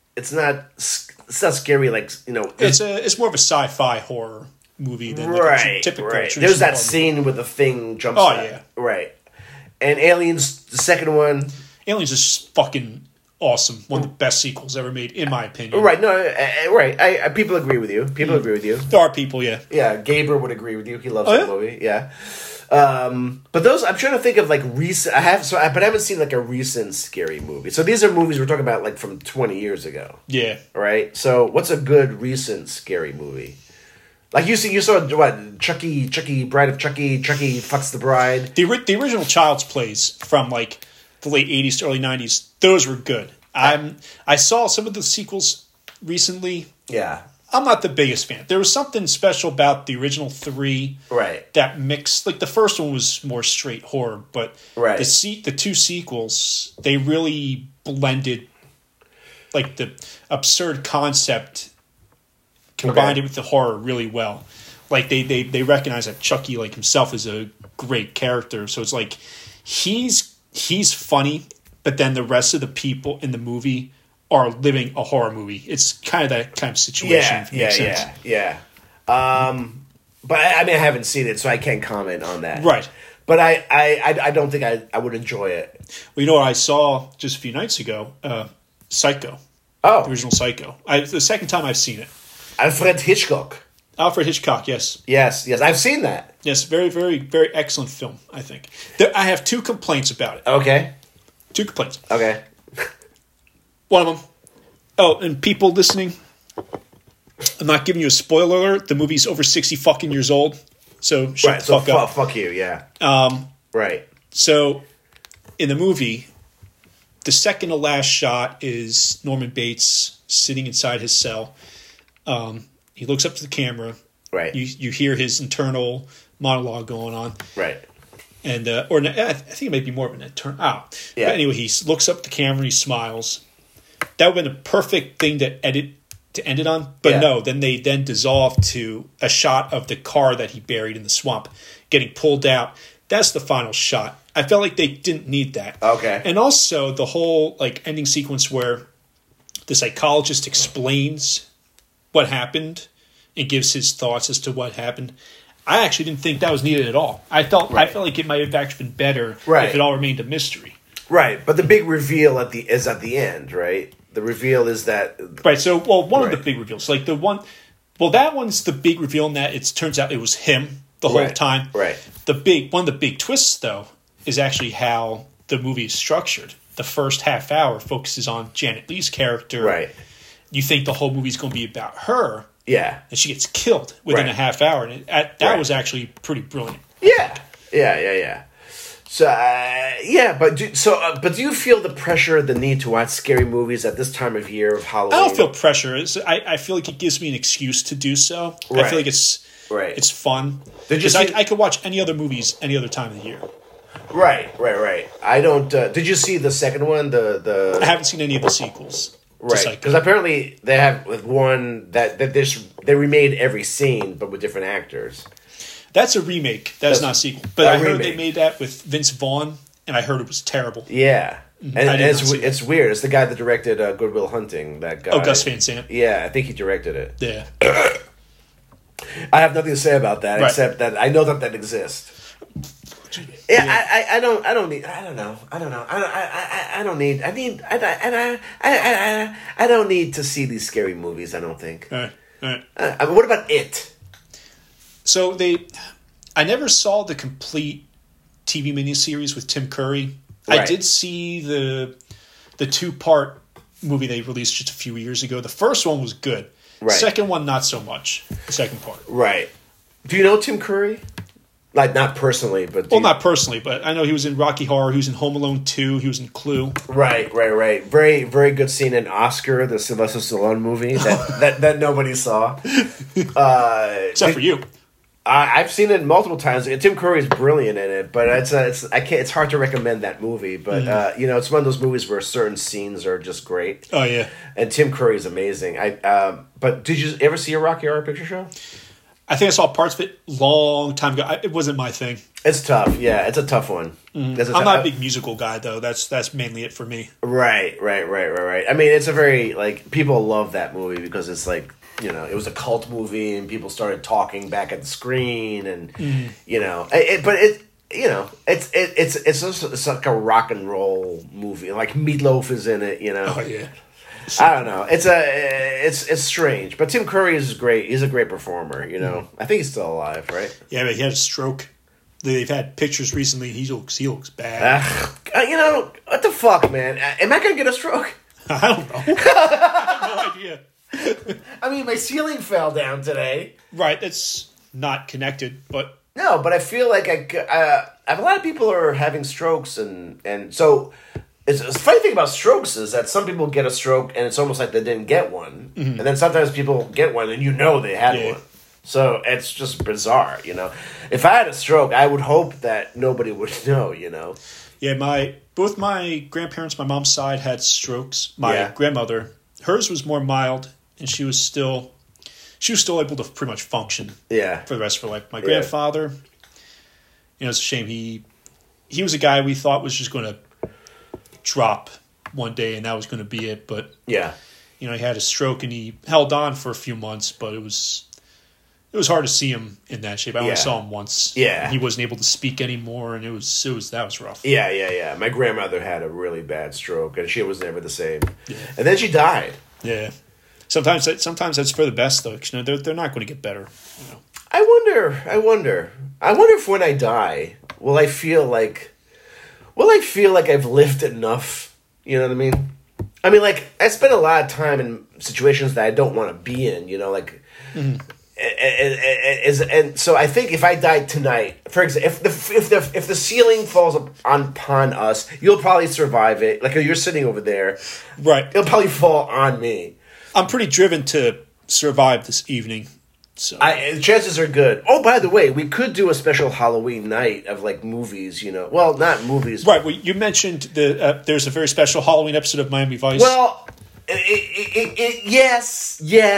scary It's more of a sci-fi horror movie than typical. Right. There's that scene where the thing jumps out. Oh, yeah. Right. And Aliens, the second one. Aliens is fucking awesome. One of the best sequels ever made, in my opinion. Right. No, right. People agree with you. There are people, yeah. Yeah, Gabriel would agree with you. He loves that movie. Yeah. But those, I'm trying to think of recent. But I haven't seen a recent scary movie. So these are movies we're talking about from 20 years ago. Yeah. Right. So what's a good recent scary movie? You saw what? Chucky, Bride of Chucky fucks the bride. The original Child's Plays from the late 80s to early 90s. Those were good. I saw some of the sequels recently. Yeah. I'm not the biggest fan. There was something special about the original three. Right. That mixed. The first one was more straight horror, but the two sequels, they really blended the absurd concept combined it with the horror really well. They recognize that Chucky himself is a great character, so it's he's funny, but then the rest of the people in the movie are living a horror movie. It's kind of that kind of situation. Yeah. But I haven't seen it, so I can't comment on that. Right. But I don't think I would enjoy it. Well, you know what I saw just a few nights ago? Psycho. Oh. The original Psycho. The second time I've seen it. Alfred Hitchcock, yes. Yes, I've seen that. Yes, very, very, very excellent film, I think. I have two complaints about it. Okay. Two complaints. Okay. One of them. Oh, and people listening, I'm not giving you a spoiler alert. The movie's over 60 fucking years old, so shut the fuck up. Fuck you, yeah. Right. So, in the movie, the second to last shot is Norman Bates sitting inside his cell. He looks up to the camera. Right. You hear his internal monologue going on. Right. And I think it might be more of an internal. Yeah. But anyway, he looks up at the camera and he smiles. That would have been a perfect thing to edit to end it on. But no, then they dissolve to a shot of the car that he buried in the swamp getting pulled out. That's the final shot. I felt like they didn't need that. Okay. And also the whole ending sequence where the psychologist explains what happened and gives his thoughts as to what happened. I actually didn't think that was needed at all. I felt like it might have actually been better if it all remained a mystery. Right, but the big reveal is at the end, right? The reveal is that right. So, one of the big reveals, that one's the big reveal in that it turns out it was him the whole time. Right. One of the big twists, though, is actually how the movie is structured. The first half hour focuses on Janet Leigh's character. Right. You think the whole movie's going to be about her. Yeah. And she gets killed within a half hour. And that was actually pretty brilliant. Yeah. So, but do you feel the pressure, the need to watch scary movies at this time of year of Halloween? I don't feel pressure. I feel like it gives me an excuse to do so. I feel like it's fun. I could watch any other movies any other time of the year. Right. I don't. Did you see the second one? I haven't seen any of the sequels. Right, because apparently they have with one that they remade every scene, but with different actors. That's a remake. That's not a sequel. But I heard they made that with Vince Vaughn, and I heard it was terrible. Yeah, and it's weird. It's the guy that directed Good Will Hunting. That guy. Oh, Gus Van Sant. Yeah, I think he directed it. Yeah. I have nothing to say about that except that I know that exists. Yeah, I don't need. I don't need to see these scary movies. I don't think. All right. What about It? So I never saw the complete TV miniseries with Tim Curry. Right. I did see the 2-part movie they released just a few years ago. The first one was good. Right. Second one, not so much. The second part. Right. Do you know Tim Curry? Like, not personally, but... not personally, but I know he was in Rocky Horror, he was in Home Alone 2, he was in Clue. Right. Very, very good scene in Oscar, the Sylvester Stallone movie that nobody saw. Except for you. I've seen it multiple times. Tim Curry is brilliant in it, but it's hard to recommend that movie. But it's one of those movies where certain scenes are just great. Oh yeah, and Tim Curry is amazing. But did you ever see a Rocky Horror Picture Show? I think I saw parts of it long time ago. It wasn't my thing. It's tough. Yeah, it's a tough one. Mm-hmm. I'm not a big musical guy though. That's mainly it for me. Right. I mean, it's a very people love that movie because it's it was a cult movie and people started talking back at the screen and it's like a rock and roll movie. Like Meatloaf is in it. Oh yeah. I don't know. It's strange, but Tim Curry is great. He's a great performer. I think he's still alive, right? Yeah, but he had a stroke. They've had pictures recently. He looks bad. What the fuck, man? Am I gonna get a stroke? I don't know. I have no idea. I mean, my ceiling fell down today. Right, that's not connected, but no. But I feel like a lot of people are having strokes, and so. It's the funny thing about strokes is that some people get a stroke and it's almost like they didn't get one. Mm-hmm. And then sometimes people get one and they had one. So it's just bizarre, If I had a stroke, I would hope that nobody would know, Yeah, both my grandparents, my mom's side, had strokes. My grandmother, hers was more mild, and she was still able to pretty much function for the rest of her life. My grandfather, it's a shame. He was a guy we thought was just going to drop one day and that was going to be it, but he had a stroke and he held on for a few months, but it was hard to see him in that shape. I only saw him once. He wasn't able to speak anymore, and that was rough. Yeah. My grandmother had a really bad stroke and she was never the same. And then she died. Sometimes that's for the best though, because they're not going to get better. I wonder if when I die will I feel like I've lived enough? You know what I mean? I mean, I spend a lot of time in situations that I don't want to be in, Mm-hmm. And so I think if I died tonight, for example, if the ceiling falls upon us, you'll probably survive it. Like you're sitting over there. Right. It'll probably fall on me. I'm pretty driven to survive this evening. So. Chances are good. Oh, by the way, we could do a special Halloween night of movies. Well, not movies. Right. Well, you mentioned there's a very special Halloween episode of Miami Vice. Well, Yes.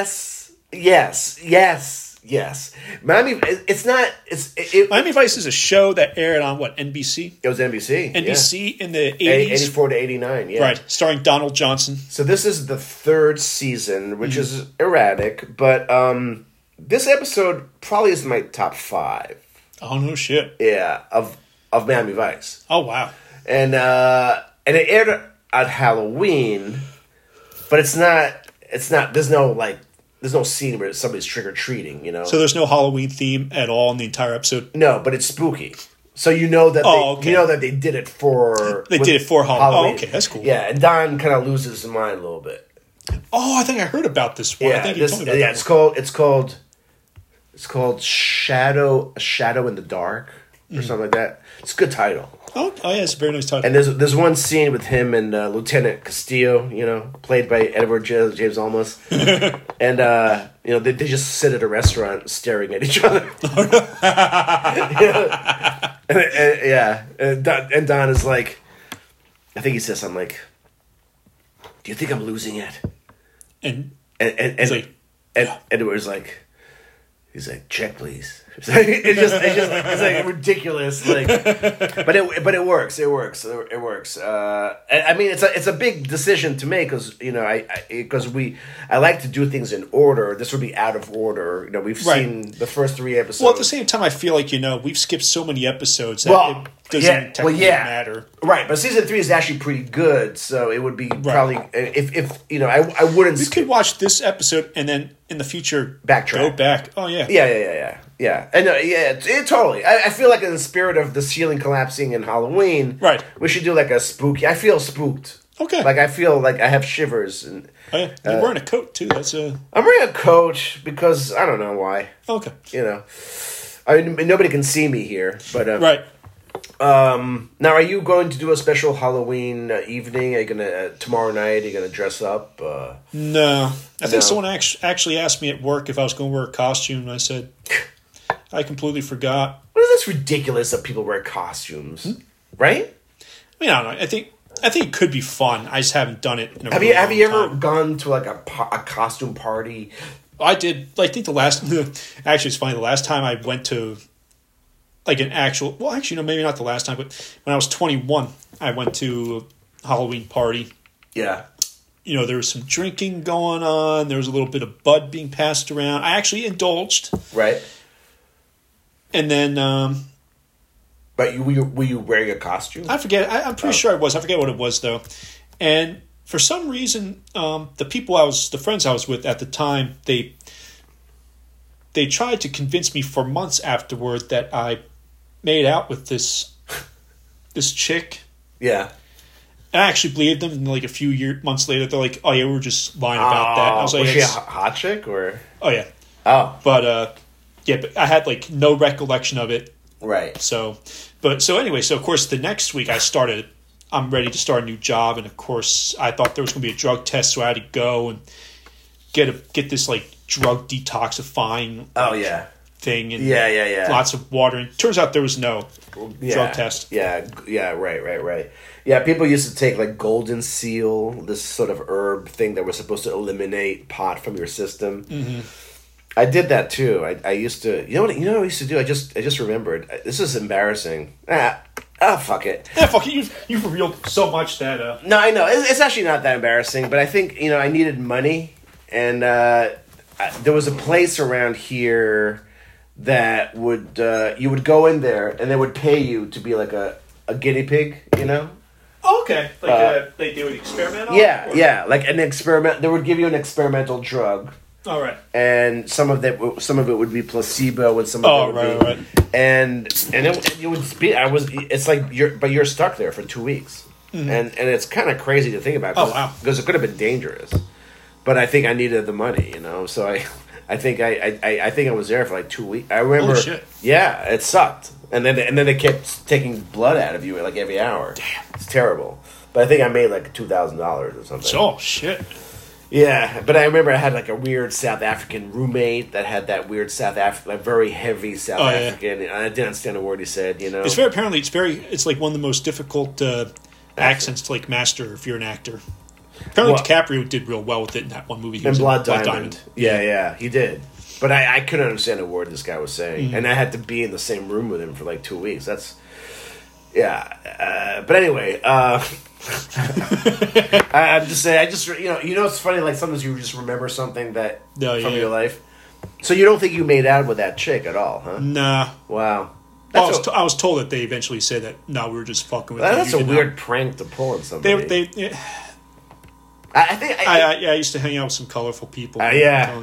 Miami. It's not. Miami Vice is a show that aired on what, NBC? It was NBC. NBC in the 80s, 84 to 89. Yeah, right. Starring Donald Johnson. So this is the third season, which is erratic, but this episode probably is my top 5. Oh no shit! Yeah, of Miami Vice. Oh wow! And it aired at Halloween, but it's not. There's no scene where somebody's trick or treating. You know. So there's no Halloween theme at all in the entire episode. No, but it's spooky. So you know that they did it for Halloween. Oh, okay, that's cool. Yeah, and Don kind of loses his mind a little bit. Oh, I think I heard about this one. Yeah, I think you told me about that. It's called Shadow in the Dark or something like that. It's a good title. Oh yeah, it's a very nice title. And there's one scene with him and Lieutenant Castillo, played by Edward James Olmos, and they just sit at a restaurant staring at each other. And Don is like, I think he says something like, "Do you think I'm losing it?" And Edward's like, he's like, "Check, please." It's like ridiculous, but it works. It works. I mean, it's a big decision to make because I like to do things in order. This would be out of order. We've seen the first 3 episodes. Well, at the same time, I feel like we've skipped so many episodes that it doesn't technically matter. Right, but season 3 is actually pretty good, so it would be probably if I wouldn't. You could watch this episode and then in the future backtrack. Go back. Oh yeah. Yeah, and it totally. I feel like in the spirit of the ceiling collapsing in Halloween, right? We should do like a spooky. I feel spooked. Okay. Like I feel like I have shivers. And you're wearing a coat too. That's I'm wearing a coat because I don't know why. Okay. I mean, nobody can see me here, but right. Now, are you going to do a special Halloween evening? Are you gonna tomorrow night? Are you gonna dress up? No, I think someone actually asked me at work if I was going to wear a costume, and I said I completely forgot. What is this ridiculous that people wear costumes? Right? I mean, I don't know. I think it could be fun. I just haven't done it. In a have you ever gone to like a costume party? I did. I think the last. Actually, it's funny. The last time I went to like an actual. Well, actually, no, maybe not the last time, but when I was 21, I went to a Halloween party. Yeah. There was some drinking going on. There was a little bit of bud being passed around. I actually indulged. Right. And then. But were you wearing a costume? I forget. I'm pretty sure I was. I forget what it was though. And for some reason, the friends I was with at the time, they tried to convince me for months afterward that I made out with this chick. Yeah. And I actually believed them. And like a few months later, they're like, "Oh yeah, we were just lying about that." And I was like, "Was she a hot chick or?" Oh yeah. Oh. But but I had like no recollection of it. Right. So anyway, of course the next week I'm ready to start a new job, and of course I thought there was going to be a drug test, so I had to go and get this like drug detoxifying thing and lots of water, and turns out there was no drug test. Right. Yeah, people used to take like Golden Seal, this sort of herb thing that was supposed to eliminate pot from your system. Mm-hmm. I did that too. I used to. You know what I used to do? I just remembered. This is embarrassing. Fuck it. Yeah, fuck it. You've revealed so much that. No, I know. It's actually not that embarrassing, but I think I needed money, and there was a place around here that would you would go in there and they would pay you to be like a guinea pig. Oh, okay. Like they would experiment on? Yeah. Like an experiment. They would give you an experimental drug. All right. And some of it would be placebo, and some of it would be. Right. And it would be. It's like you're stuck there for 2 weeks, and it's kind of crazy to think about. Because it could have been dangerous, but I think I needed the money, So I think I was there for like 2 weeks. I remember. Holy shit. Yeah, it sucked, and then they kept taking blood out of you like every hour. Damn, it's terrible. But I think I made like $2,000 or something. Oh shit. Yeah, but I remember I had like a weird South African roommate that had that weird very heavy South African. And I didn't understand a word he said. It's like one of the most difficult accents to like master if you're an actor. Apparently, DiCaprio did real well with it in that one movie. He was in Blood Diamond. Yeah, he did. But I couldn't understand a word this guy was saying, and I had to be in the same room with him for like 2 weeks. That's but anyway, I'm just saying. It's funny. Like sometimes you just remember something that from your life. So you don't think you made out with that chick at all, huh? Nah. Wow. I was told that they eventually said that no, we were just fucking with. That's a weird prank to pull on somebody. I used to hang out with some colorful people. Yeah.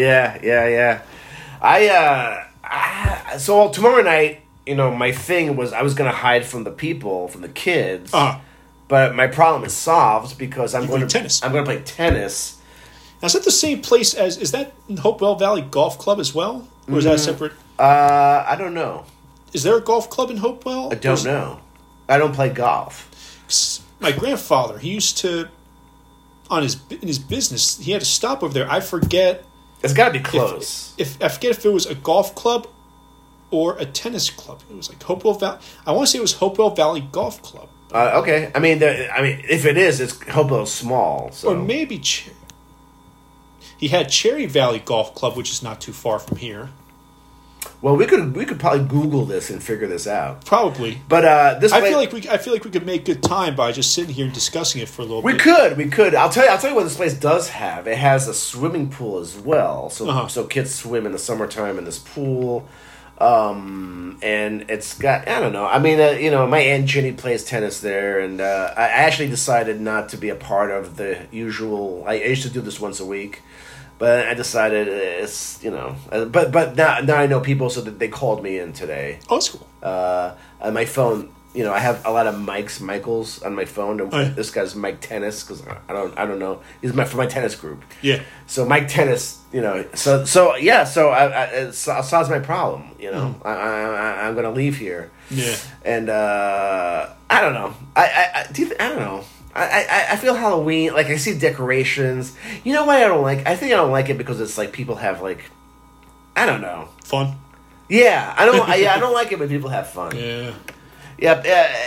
So tomorrow night, my thing was I was going to hide from the people, from the kids. But my problem is solved because I'm going to tennis. I'm going to play tennis. Now, is that the same place is that Hopewell Valley Golf Club as well? Or is that separate? I don't know. Is there a golf club in Hopewell? I don't know. I don't play golf. My grandfather, he used to, in his business, he had to stop over there. I forget. It's got to be close. I forget if it was a golf club or a tennis club. It was like Hopewell Valley. I want to say it was Hopewell Valley Golf Club. Okay. I mean, if it is, it's Hopewell's small. So. Or maybe he had Cherry Valley Golf Club, which is not too far from here. Well, we could probably Google this and figure this out. Probably, but I feel like we could make good time by just sitting here and discussing it for a little bit. We could. I'll tell you what this place does have. It has a swimming pool as well, so kids swim in the summertime in this pool. And it's got, I don't know. I mean, my Aunt Ginny plays tennis there, and I actually decided not to be a part of the usual. I used to do this once a week. But I decided it's, but now I know people, so that they called me in today. Oh, that's cool. On my phone, I have a lot of Michaels on my phone. And This guy's Mike Tennis, because I don't know. He's for my tennis group. Yeah. So Mike Tennis, so solves my problem. I'm going to leave here. Yeah. And I don't know. I don't know. I feel Halloween, like I see decorations. You know why I don't like? I think I don't like it because it's like people have like, I don't know, fun. Yeah, I don't. I don't like it when people have fun. Yeah. Yep.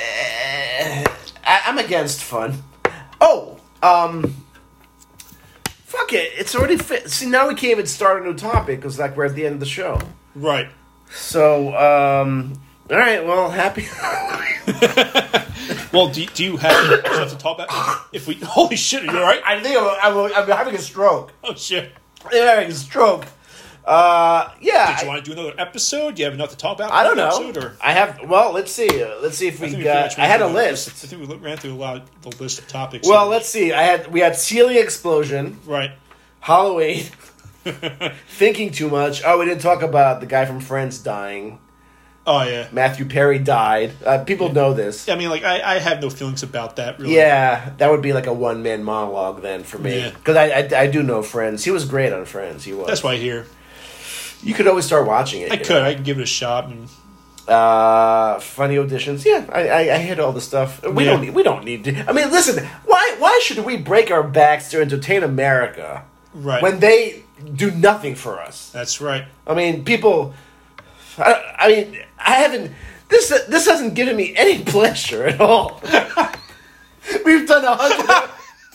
I'm against fun. Oh, fuck it. It's already fit. See, now we can't even start a new topic because like we're at the end of the show. Right. So, all right. Well, happy. Well, do you have stuff to talk about? Holy shit, are you all right? I think I'm having a stroke. Oh shit! I'm having a stroke. Yeah. Did you want to do another episode? Do you have enough to talk about? I don't know. I have. Well, let's see. Let's see if we got. I had a list. I think we ran through the list of topics. Well, let's see. We had ceiling explosion. Right. Halloween. Thinking too much. Oh, we didn't talk about the guy from Friends dying. Oh, yeah. Matthew Perry died. People know this. I mean, like, I have no feelings about that, really. Yeah, that would be like a one-man monologue then for me. Because I do know Friends. He was great on Friends. He was. That's why I hear. You could always start watching it. I could. I can give it a shot. And... funny auditions. Yeah, I hit all the stuff. We don't need to. I mean, listen, why should we break our backs to entertain America when they do nothing for us? That's right. I mean, people... I mean, I haven't. This hasn't given me any pleasure at all. We've done 100.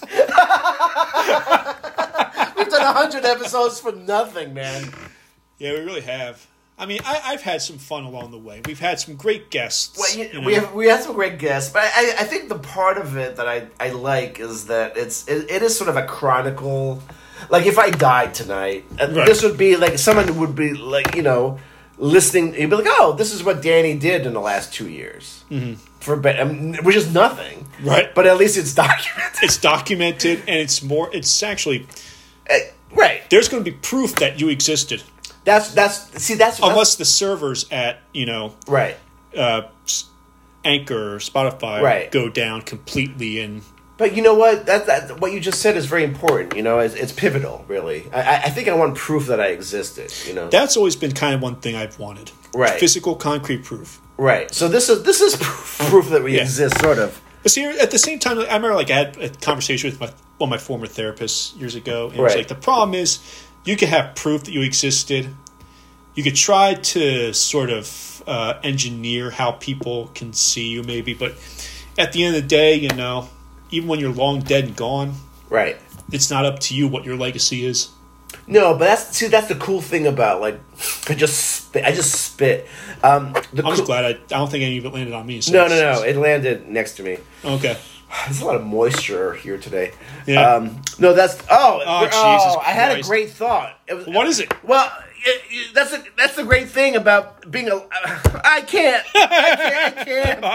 We've done 100 episodes for nothing, man. Yeah, we really have. I mean, I've had some fun along the way. We've had some great guests. Well, we had some great guests, but I think the part of it that I like is that it is sort of a chronicle. Like if I died tonight, this would be like someone would be like listening, you'd be like, "Oh, this is what Danny did in the last 2 years," which is nothing, right? But at least it's documented. It's documented, and it's actually right. There's going to be proof that you existed. That's unless the servers at right Anchor or Spotify go down completely and. But you know what? That what you just said is very important. It's pivotal, really. I think I want proof that I existed. That's always been kind of one thing I've wanted. Right, physical, concrete proof. Right. So this is proof that we exist, sort of. But see, at the same time, I remember I had a conversation with one of my former therapists years ago, and it was like the problem is you could have proof that you existed. You could try to sort of engineer how people can see you, maybe, but at the end of the day, even when you're long dead and gone, Right. It's not up to you what your legacy is. No, but that's the cool thing about, like, I just spit. I'm just glad I don't think any of it landed on me. So no, it landed next to me. Okay. There's a lot of moisture here today. Yeah. No, that's Jesus Christ. I had a great thought. What is it? Well, that's the great thing about being I can't.